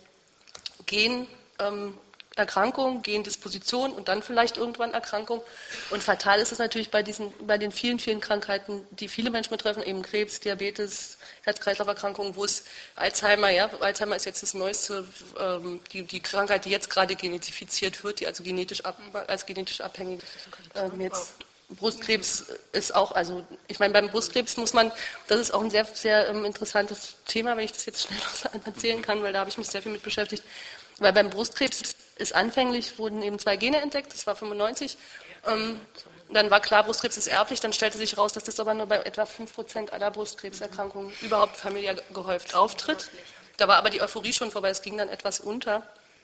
Erkrankung, Gendisposition und dann vielleicht irgendwann Erkrankung. Und fatal ist es natürlich bei den vielen, vielen Krankheiten, die viele Menschen betreffen, eben Krebs, Diabetes, Herz-Kreislauf-Erkrankungen, wo es Alzheimer, Alzheimer ist jetzt das Neueste, die Krankheit, die jetzt gerade genetifiziert wird, die also als genetisch abhängig jetzt Brustkrebs ist auch, also ich meine, beim Brustkrebs das ist auch ein sehr, sehr interessantes Thema, wenn ich das jetzt schnell erzählen kann, weil da habe ich mich sehr viel mit beschäftigt. Weil beim Brustkrebs wurden eben 2 Gene entdeckt, das war 95. Dann war klar, Brustkrebs ist erblich, dann stellte sich heraus, dass das aber nur bei etwa 5% aller Brustkrebserkrankungen überhaupt familiär gehäuft auftritt. Da war aber die Euphorie schon vorbei, es ging dann etwas unter.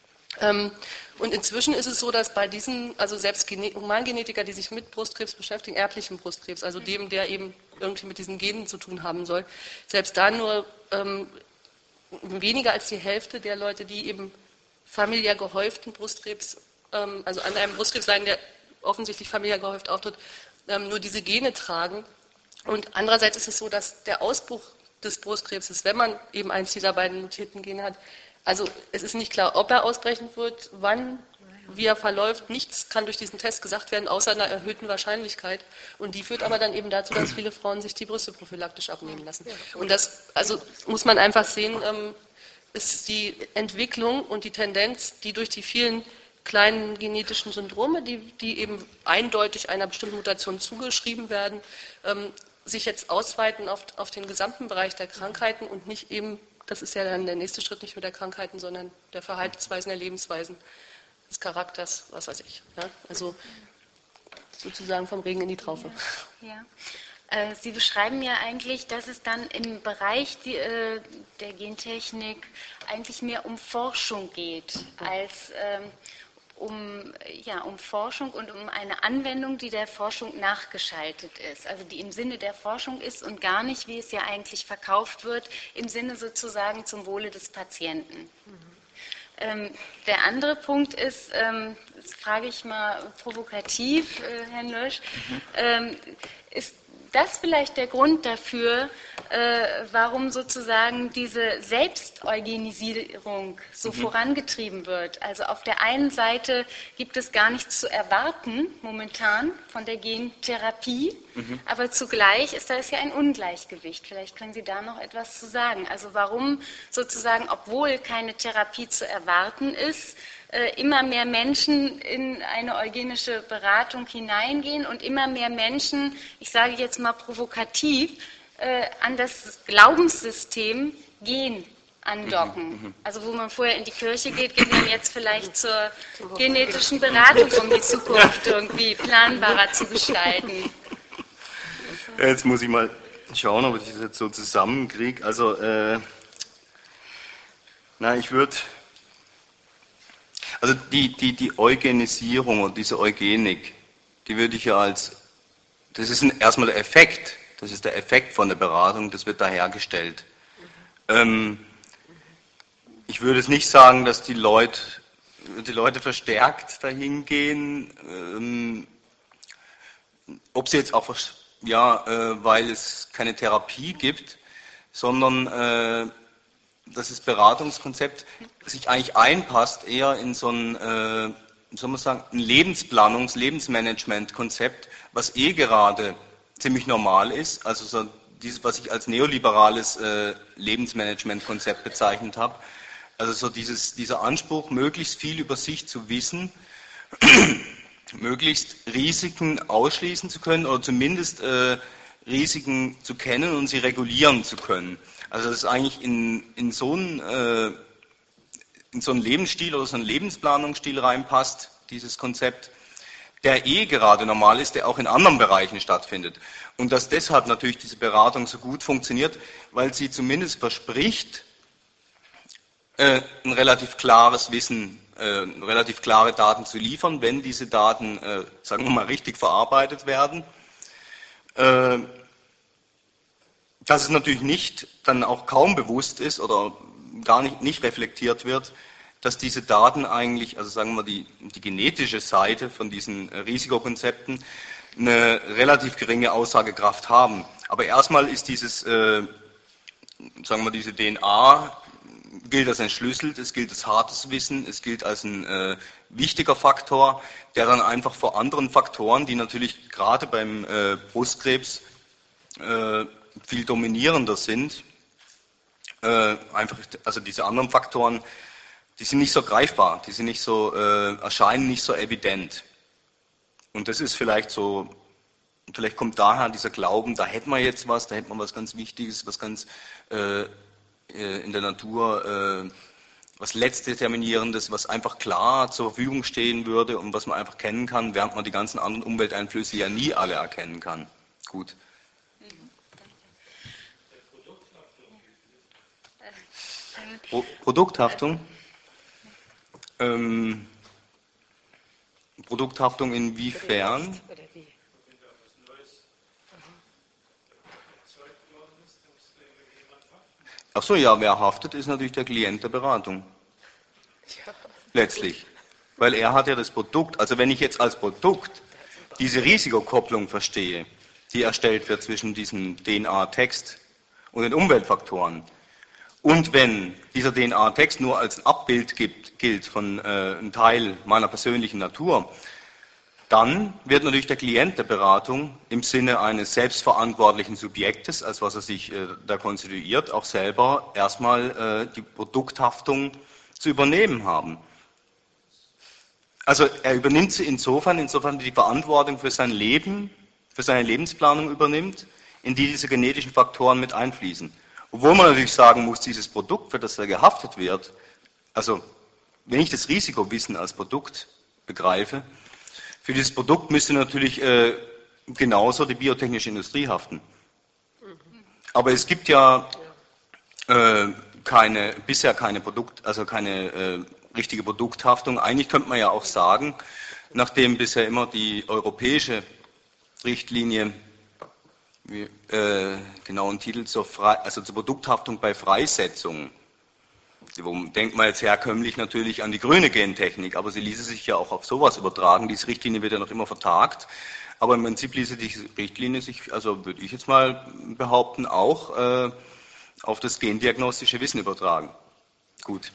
Und inzwischen ist es so, dass bei diesen, also selbst Humangenetiker, die sich mit Brustkrebs beschäftigen, erblichen Brustkrebs, also dem, der eben irgendwie mit diesen Genen zu tun haben soll, selbst da nur weniger als die Hälfte der Leute, die eben familiär gehäuften Brustkrebs, also an einem Brustkrebs leiden, der offensichtlich familiär gehäuft auftritt, nur diese Gene tragen. Und andererseits ist es so, dass der Ausbruch des Brustkrebses, wenn man eben eins dieser beiden mutierten Gene hat, also es ist nicht klar, ob er ausbrechen wird, wann, wie er verläuft. Nichts kann durch diesen Test gesagt werden, außer einer erhöhten Wahrscheinlichkeit. Und die führt aber dann eben dazu, dass viele Frauen sich die Brüste prophylaktisch abnehmen lassen. Und das, also muss man einfach sehen, ist die Entwicklung und die Tendenz, die durch die vielen kleinen genetischen Syndrome, die eben eindeutig einer bestimmten Mutation zugeschrieben werden, sich jetzt ausweiten auf den gesamten Bereich der Krankheiten und nicht eben, das ist ja dann der nächste Schritt, nicht nur der Krankheiten, sondern der Verhaltensweisen, der Lebensweisen, des Charakters, was weiß ich. Ja? Also sozusagen vom Regen in die Traufe. Ja. Sie beschreiben ja eigentlich, dass es dann im Bereich der Gentechnik eigentlich mehr um Forschung geht, als um Forschung und um eine Anwendung, die der Forschung nachgeschaltet ist, also die im Sinne der Forschung ist und gar nicht, wie es ja eigentlich verkauft wird, im Sinne sozusagen zum Wohle des Patienten. Der andere Punkt ist, das frage ich mal provokativ, Herrn Lösch, ist, das vielleicht der Grund dafür, warum sozusagen diese Selbsteugenisierung so vorangetrieben wird. Also auf der einen Seite gibt es gar nichts zu erwarten momentan von der Gentherapie, aber zugleich ist da ja ein Ungleichgewicht. Vielleicht können Sie da noch etwas zu sagen. Also warum sozusagen, obwohl keine Therapie zu erwarten ist, immer mehr Menschen in eine eugenische Beratung hineingehen und immer mehr Menschen, ich sage jetzt mal provokativ, an das Glaubenssystem Gen andocken. Also wo man vorher in die Kirche geht, geht man jetzt vielleicht zur genetischen Beratung, um die Zukunft irgendwie planbarer zu gestalten. Jetzt muss ich mal schauen, ob ich das jetzt so zusammenkriege. Also, also die Eugenisierung und diese Eugenik, die würde ich ja als, das ist erstmal der Effekt, das ist der Effekt von der Beratung, das wird da hergestellt. Ich würde es nicht sagen, dass die Leute verstärkt dahin gehen, ob sie jetzt auch, weil es keine Therapie gibt, sondern dass das Beratungskonzept sich eigentlich einpasst, eher in so ein, soll man sagen, ein Lebensmanagement-Konzept, was gerade ziemlich normal ist, also so dieses, was ich als neoliberales Lebensmanagement-Konzept bezeichnet habe. Also so dieser Anspruch, möglichst viel über sich zu wissen, möglichst Risiken ausschließen zu können oder zumindest Risiken zu kennen und sie regulieren zu können. Also das ist eigentlich in so einen Lebensstil oder so einen Lebensplanungsstil reinpasst, dieses Konzept, der gerade normal ist, der auch in anderen Bereichen stattfindet. Und dass deshalb natürlich diese Beratung so gut funktioniert, weil sie zumindest verspricht, ein relativ klares Wissen, relativ klare Daten zu liefern, wenn diese Daten, sagen wir mal, richtig verarbeitet werden. Dass es natürlich nicht, dann auch kaum bewusst ist oder gar nicht reflektiert wird, dass diese Daten eigentlich, also sagen wir mal die genetische Seite von diesen Risikokonzepten, eine relativ geringe Aussagekraft haben. Aber erstmal ist dieses, sagen wir, diese DNA gilt als entschlüsselt, es gilt als hartes Wissen, es gilt als ein wichtiger Faktor, der dann einfach vor anderen Faktoren, die natürlich gerade beim Brustkrebs viel dominierender sind, einfach, also diese anderen Faktoren, die sind nicht so greifbar, die sind nicht so, erscheinen nicht so evident. Und das ist vielleicht so, vielleicht kommt daher dieser Glauben, da hätten wir jetzt was, da hätten wir was ganz Wichtiges, was ganz in der Natur, was Letztdeterminierendes, was einfach klar zur Verfügung stehen würde und was man einfach kennen kann, während man die ganzen anderen Umwelteinflüsse ja nie alle erkennen kann. Gut. Produkthaftung? Produkthaftung inwiefern? Ach so, ja, wer haftet, ist natürlich der Klient der Beratung. Letztlich. Weil er hat ja das Produkt, also wenn ich jetzt als Produkt diese Risikokopplung verstehe, die erstellt wird zwischen diesem DNA-Text und den Umweltfaktoren, und wenn dieser DNA-Text nur als ein Abbild gilt von einem Teil meiner persönlichen Natur, dann wird natürlich der Klient der Beratung im Sinne eines selbstverantwortlichen Subjektes, als was er sich da konstituiert, auch selber erstmal die Produkthaftung zu übernehmen haben. Also er übernimmt sie insofern die Verantwortung für sein Leben, für seine Lebensplanung übernimmt, in die diese genetischen Faktoren mit einfließen. Obwohl man natürlich sagen muss, dieses Produkt, für das er gehaftet wird, also wenn ich das Risikowissen als Produkt begreife, für dieses Produkt müsste natürlich genauso die biotechnische Industrie haften. Aber es gibt ja bisher keine richtige Produkthaftung. Eigentlich könnte man ja auch sagen, nachdem bisher immer die europäische Richtlinie genauen Titel zur Produkthaftung bei Freisetzung. Wo denkt man jetzt herkömmlich natürlich an die grüne Gentechnik, aber sie ließe sich ja auch auf sowas übertragen. Diese Richtlinie wird ja noch immer vertagt. Aber im Prinzip ließe die Richtlinie sich, also würde ich jetzt mal behaupten, auch auf das gendiagnostische Wissen übertragen. Gut.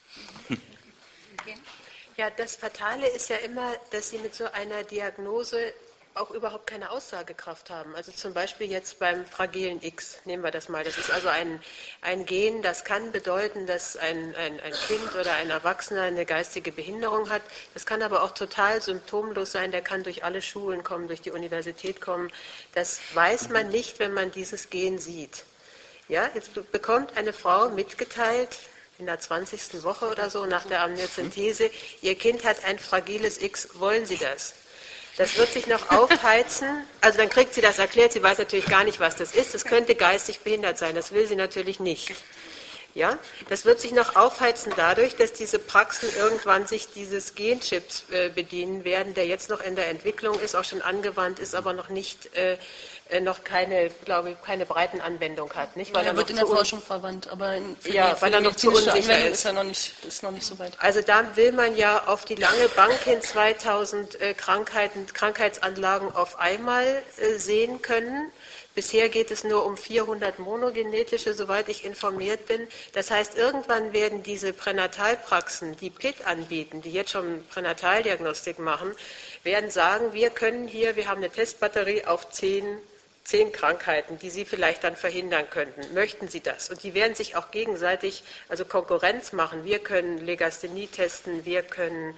Ja, das Fatale ist ja immer, dass Sie mit so einer Diagnose auch überhaupt keine Aussagekraft haben. Also zum Beispiel jetzt beim fragilen X, nehmen wir das mal. Das ist also ein Gen, das kann bedeuten, dass ein Kind oder ein Erwachsener eine geistige Behinderung hat. Das kann aber auch total symptomlos sein. Der kann durch alle Schulen kommen, durch die Universität kommen. Das weiß man nicht, wenn man dieses Gen sieht. Ja, jetzt bekommt eine Frau mitgeteilt, in der 20. Woche oder so, nach der Amniozentese, ihr Kind hat ein fragiles X, wollen Sie das? Das wird sich noch aufheizen, also dann kriegt sie das erklärt, sie weiß natürlich gar nicht, was das ist, das könnte geistig behindert sein, das will sie natürlich nicht. Ja? Das wird sich noch aufheizen dadurch, dass diese Praxen irgendwann sich dieses Genchips bedienen werden, der jetzt noch in der Entwicklung ist, auch schon angewandt ist, aber noch nicht, noch keine, glaube ich, keine breiten Anwendung hat. Nicht? Weil er wird in der Forschung verwandt, aber weil er noch zu unsicher ist er noch nicht so weit. Also da will man ja auf die lange Bank hin 2000 Krankheitsanlagen auf einmal sehen können. Bisher geht es nur um 400 monogenetische, soweit ich informiert bin. Das heißt, irgendwann werden diese Pränatalpraxen, die PIT anbieten, die jetzt schon Pränataldiagnostik machen, werden sagen, wir haben eine Testbatterie auf 10 Krankheiten, die Sie vielleicht dann verhindern könnten. Möchten Sie das? Und die werden sich auch gegenseitig, also Konkurrenz machen. Wir können Legasthenie testen, wir können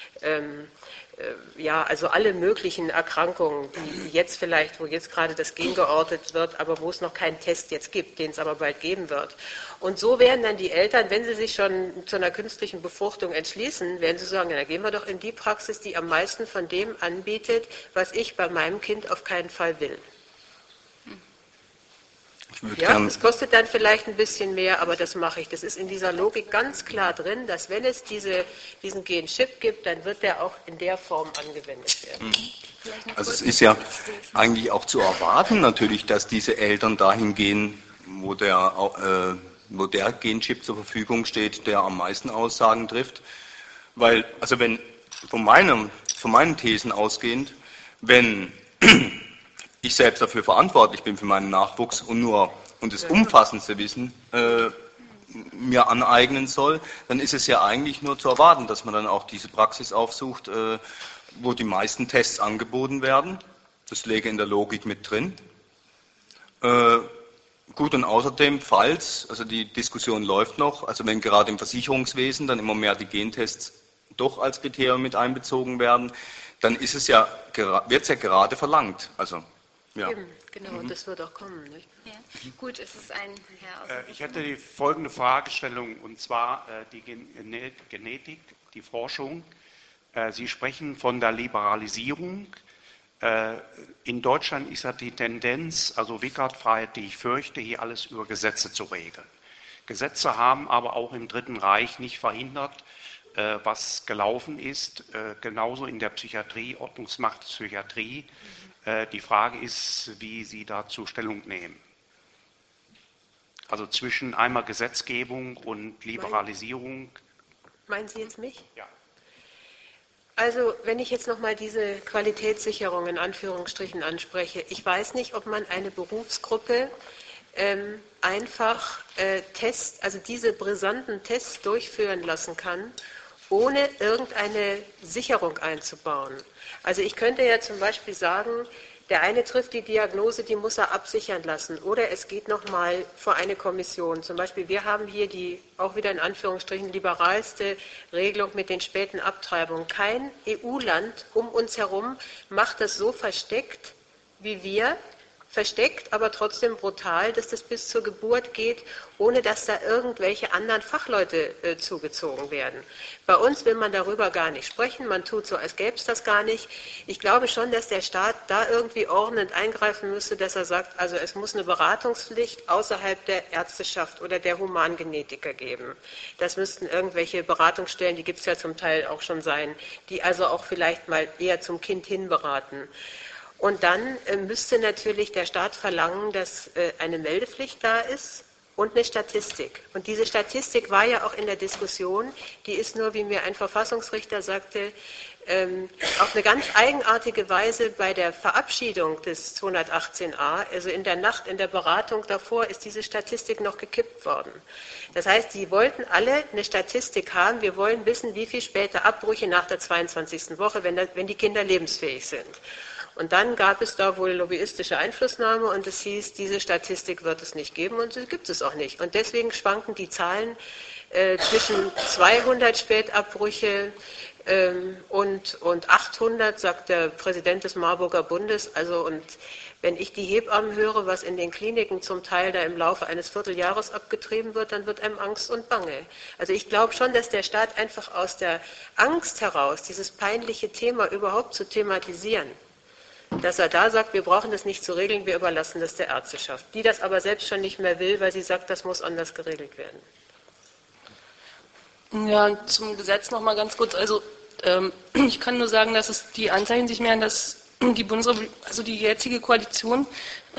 also alle möglichen Erkrankungen, die jetzt vielleicht, wo jetzt gerade das Gen geortet wird, aber wo es noch keinen Test jetzt gibt, den es aber bald geben wird. Und so werden dann die Eltern, wenn sie sich schon zu einer künstlichen Befruchtung entschließen, werden sie sagen, ja, dann gehen wir doch in die Praxis, die am meisten von dem anbietet, was ich bei meinem Kind auf keinen Fall will. Ja, es kostet dann vielleicht ein bisschen mehr, aber das mache ich. Das ist in dieser Logik ganz klar drin, dass wenn es diesen Gen-Chip gibt, dann wird der auch in der Form angewendet werden. Also es ist ja eigentlich auch zu erwarten natürlich, dass diese Eltern dahin gehen, wo der Genchip zur Verfügung steht, der am meisten Aussagen trifft. Weil, also wenn von meinen Thesen ausgehend, wenn ich selbst dafür verantwortlich bin für meinen Nachwuchs und das umfassendste Wissen mir aneignen soll, dann ist es ja eigentlich nur zu erwarten, dass man dann auch diese Praxis aufsucht, wo die meisten Tests angeboten werden. Das läge in der Logik mit drin. Gut, und außerdem, also die Diskussion läuft noch, also wenn gerade im Versicherungswesen dann immer mehr die Gentests doch als Kriterium mit einbezogen werden, dann wird es ja gerade verlangt. Also ja. Eben, genau, das wird auch kommen. Nicht? Ja. Gut, es ist ein Herr. Ich hätte die folgende Fragestellung, und zwar die Genetik, die Forschung. Sie sprechen von der Liberalisierung. In Deutschland ist ja die Tendenz, also Wickert-Freiheit, die ich fürchte, hier alles über Gesetze zu regeln. Gesetze haben aber auch im Dritten Reich nicht verhindert, was gelaufen ist, genauso in der Psychiatrie, Ordnungsmacht Psychiatrie. Die Frage ist, wie Sie dazu Stellung nehmen. Also zwischen einmal Gesetzgebung und Liberalisierung. Meinen Sie jetzt mich? Ja. Also wenn ich jetzt nochmal diese Qualitätssicherung in Anführungsstrichen anspreche, ich weiß nicht, ob man eine Berufsgruppe einfach also diese brisanten Tests durchführen lassen kann, ohne irgendeine Sicherung einzubauen. Also ich könnte ja zum Beispiel sagen, der eine trifft die Diagnose, die muss er absichern lassen. Oder es geht nochmal vor eine Kommission. Zum Beispiel, wir haben hier die, auch wieder in Anführungsstrichen, liberalste Regelung mit den späten Abtreibungen. Kein EU-Land um uns herum macht das so versteckt wie wir. Versteckt, aber trotzdem brutal, dass das bis zur Geburt geht, ohne dass da irgendwelche anderen Fachleute zugezogen werden. Bei uns will man darüber gar nicht sprechen, man tut so, als gäbe es das gar nicht. Ich glaube schon, dass der Staat da irgendwie ordnend eingreifen müsste, dass er sagt, also es muss eine Beratungspflicht außerhalb der Ärzteschaft oder der Humangenetiker geben. Das müssten irgendwelche Beratungsstellen, die gibt es ja zum Teil auch schon sein, die also auch vielleicht mal eher zum Kind hin beraten. Und dann müsste natürlich der Staat verlangen, dass eine Meldepflicht da ist und eine Statistik. Und diese Statistik war ja auch in der Diskussion, die ist nur, wie mir ein Verfassungsrichter sagte, auf eine ganz eigenartige Weise bei der Verabschiedung des 218a, also in der Nacht, in der Beratung davor, ist diese Statistik noch gekippt worden. Das heißt, sie wollten alle eine Statistik haben, wir wollen wissen, wie viel späte Abbrüche nach der 22. Woche, wenn die Kinder lebensfähig sind. Und dann gab es da wohl lobbyistische Einflussnahme und es hieß, diese Statistik wird es nicht geben und sie gibt es auch nicht. Und deswegen schwanken die Zahlen zwischen 200 Spätabbrüche und 800, sagt der Präsident des Marburger Bundes. Also, und wenn ich die Hebammen höre, was in den Kliniken zum Teil da im Laufe eines Vierteljahres abgetrieben wird, dann wird einem Angst und Bange. Also ich glaube schon, dass der Staat einfach aus der Angst heraus, dieses peinliche Thema überhaupt zu thematisieren, dass er da sagt, wir brauchen das nicht zu regeln, wir überlassen das der Ärzteschaft, die das aber selbst schon nicht mehr will, weil sie sagt, das muss anders geregelt werden. Ja, zum Gesetz noch mal ganz kurz. Also ich kann nur sagen, dass es die Anzeichen sich mehren, dass die jetzige Koalition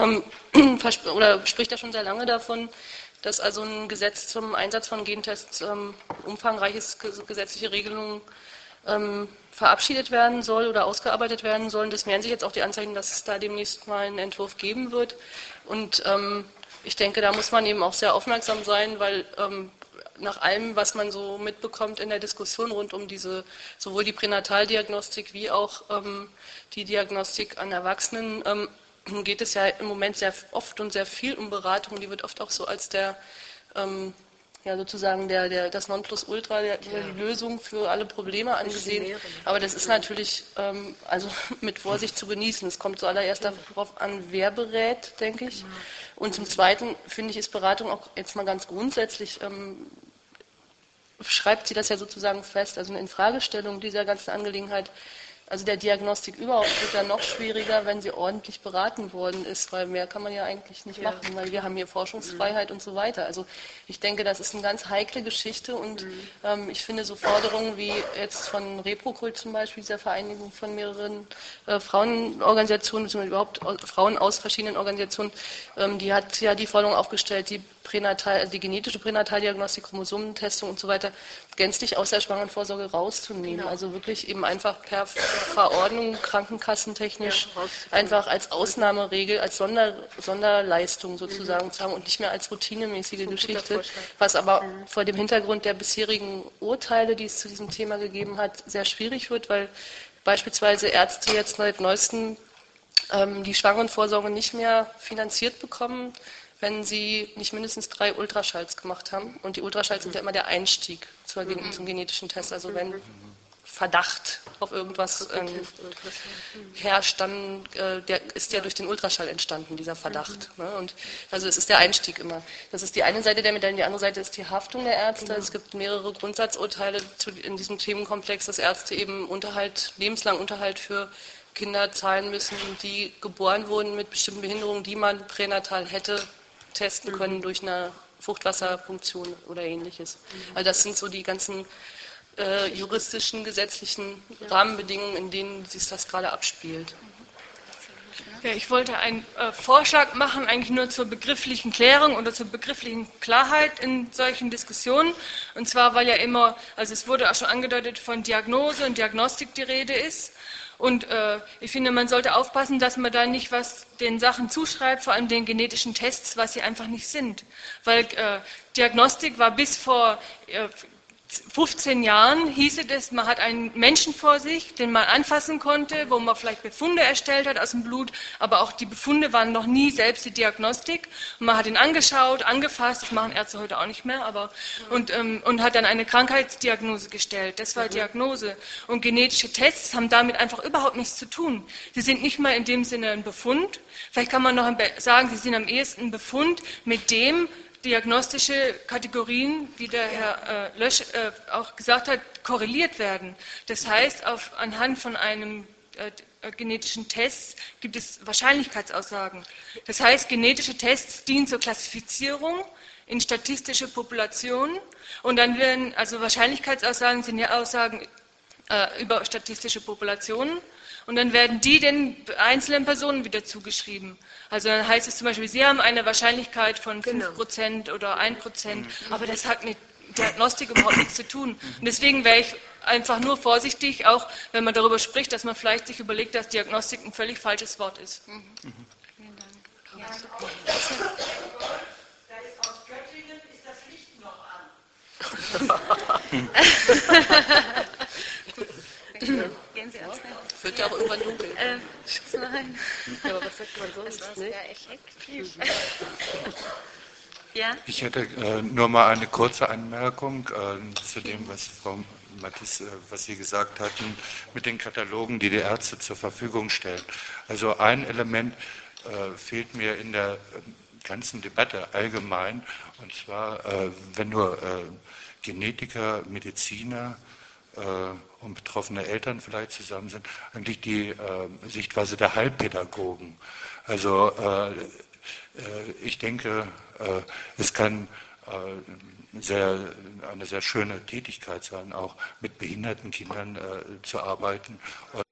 spricht ja schon sehr lange davon, dass also ein Gesetz zum Einsatz von Gentests umfangreiches gesetzliche Regelungen verabschiedet werden soll oder ausgearbeitet werden sollen. Das mehren sich jetzt auch die Anzeichen, dass es da demnächst mal einen Entwurf geben wird. Und ich denke, da muss man eben auch sehr aufmerksam sein, weil nach allem, was man so mitbekommt in der Diskussion rund um sowohl die Pränataldiagnostik wie auch die Diagnostik an Erwachsenen, geht es ja im Moment sehr oft und sehr viel um Beratung. Die wird oft auch so als sozusagen das Nonplusultra, die Lösung für alle Probleme angesehen. Aber das ist natürlich mit Vorsicht zu genießen. Es kommt zuallererst darauf an, wer berät, denke ich. Und zum Zweiten, finde ich, ist Beratung auch jetzt mal ganz grundsätzlich, schreibt sie das ja sozusagen fest, also eine Infragestellung dieser ganzen Angelegenheit, also der Diagnostik überhaupt, wird dann noch schwieriger, wenn sie ordentlich beraten worden ist, weil mehr kann man ja eigentlich nicht machen, weil wir haben hier Forschungsfreiheit und so weiter. Also ich denke, das ist eine ganz heikle Geschichte und ich finde so Forderungen wie jetzt von Reprokult zum Beispiel, dieser Vereinigung von mehreren Frauenorganisationen, beziehungsweise überhaupt Frauen aus verschiedenen Organisationen, die hat ja die Forderung aufgestellt, die genetische Pränataldiagnostik, Chromosomentestung und so weiter gänzlich aus der Schwangerenvorsorge rauszunehmen. Genau. Also wirklich eben einfach per Verordnung, krankenkassentechnisch, einfach als Ausnahmeregel, als Sonderleistung sozusagen zu haben und nicht mehr als routinemäßige Geschichte, was aber vor dem Hintergrund der bisherigen Urteile, die es zu diesem Thema gegeben hat, sehr schwierig wird, weil beispielsweise Ärzte jetzt seit neuestem die Schwangerenvorsorge nicht mehr finanziert bekommen, wenn sie nicht mindestens 3 Ultraschalls gemacht haben. Und die Ultraschalls sind ja immer der Einstieg zum genetischen Test. Also wenn Verdacht auf irgendwas herrscht, dann ist ja durch den Ultraschall entstanden, dieser Verdacht. Ne? Und also es ist der Einstieg immer. Das ist die eine Seite der Medaille, die andere Seite ist die Haftung der Ärzte. Es gibt mehrere Grundsatzurteile in diesem Themenkomplex, dass Ärzte eben lebenslang Unterhalt für Kinder zahlen müssen, die geboren wurden mit bestimmten Behinderungen, die man pränatal hätte testen können durch eine Fruchtwasserpunktion oder ähnliches. Also das sind so die ganzen juristischen, gesetzlichen Rahmenbedingungen, in denen sich das gerade abspielt. Ja, ich wollte einen Vorschlag machen, eigentlich nur zur begrifflichen Klärung oder zur begrifflichen Klarheit in solchen Diskussionen. Und zwar, weil ja immer, also es wurde auch schon angedeutet, von Diagnose und Diagnostik die Rede ist. Und ich finde, man sollte aufpassen, dass man da nicht was den Sachen zuschreibt, vor allem den genetischen Tests, was sie einfach nicht sind. Weil Diagnostik war bis vor 15 Jahren, hieß es, man hat einen Menschen vor sich, den man anfassen konnte, wo man vielleicht Befunde erstellt hat aus dem Blut, aber auch die Befunde waren noch nie selbst die Diagnostik. Und man hat ihn angeschaut, angefasst, das machen Ärzte heute auch nicht mehr, aber und hat dann eine Krankheitsdiagnose gestellt. Das war Diagnose. Und genetische Tests haben damit einfach überhaupt nichts zu tun. Sie sind nicht mal in dem Sinne ein Befund. Vielleicht kann man noch sagen, sie sind am ehesten ein Befund, mit dem diagnostische Kategorien, wie der Herr Lösch auch gesagt hat, korreliert werden. Das heißt, anhand von einem genetischen Test gibt es Wahrscheinlichkeitsaussagen. Das heißt, genetische Tests dienen zur Klassifizierung in statistische Populationen und dann werden, also Wahrscheinlichkeitsaussagen sind ja Aussagen über statistische Populationen und dann werden die den einzelnen Personen wieder zugeschrieben. Also dann heißt es zum Beispiel, Sie haben eine Wahrscheinlichkeit von 5% oder 1%, aber das hat mit Diagnostik überhaupt nichts zu tun. Und deswegen wäre ich einfach nur vorsichtig, auch wenn man darüber spricht, dass man vielleicht sich überlegt, dass Diagnostik ein völlig falsches Wort ist. Vielen Dank. Ja. Da ist aus Göttingen ist das Licht noch an. Gehen Sie aus. Wird ja auch irgendwann dunkel. Nein. Aber was sagt man sonst? Das war sehr effektiv. Ja? Ich hätte nur mal eine kurze Anmerkung zu dem, was Frau Matthies, was Sie gesagt hatten, mit den Katalogen, die die Ärzte zur Verfügung stellen. Also ein Element fehlt mir in der ganzen Debatte allgemein, und zwar, wenn nur Genetiker, Mediziner und betroffene Eltern vielleicht zusammen sind, eigentlich die Sichtweise der Heilpädagogen. Also ich denke, es kann eine sehr schöne Tätigkeit sein, auch mit behinderten Kindern zu arbeiten.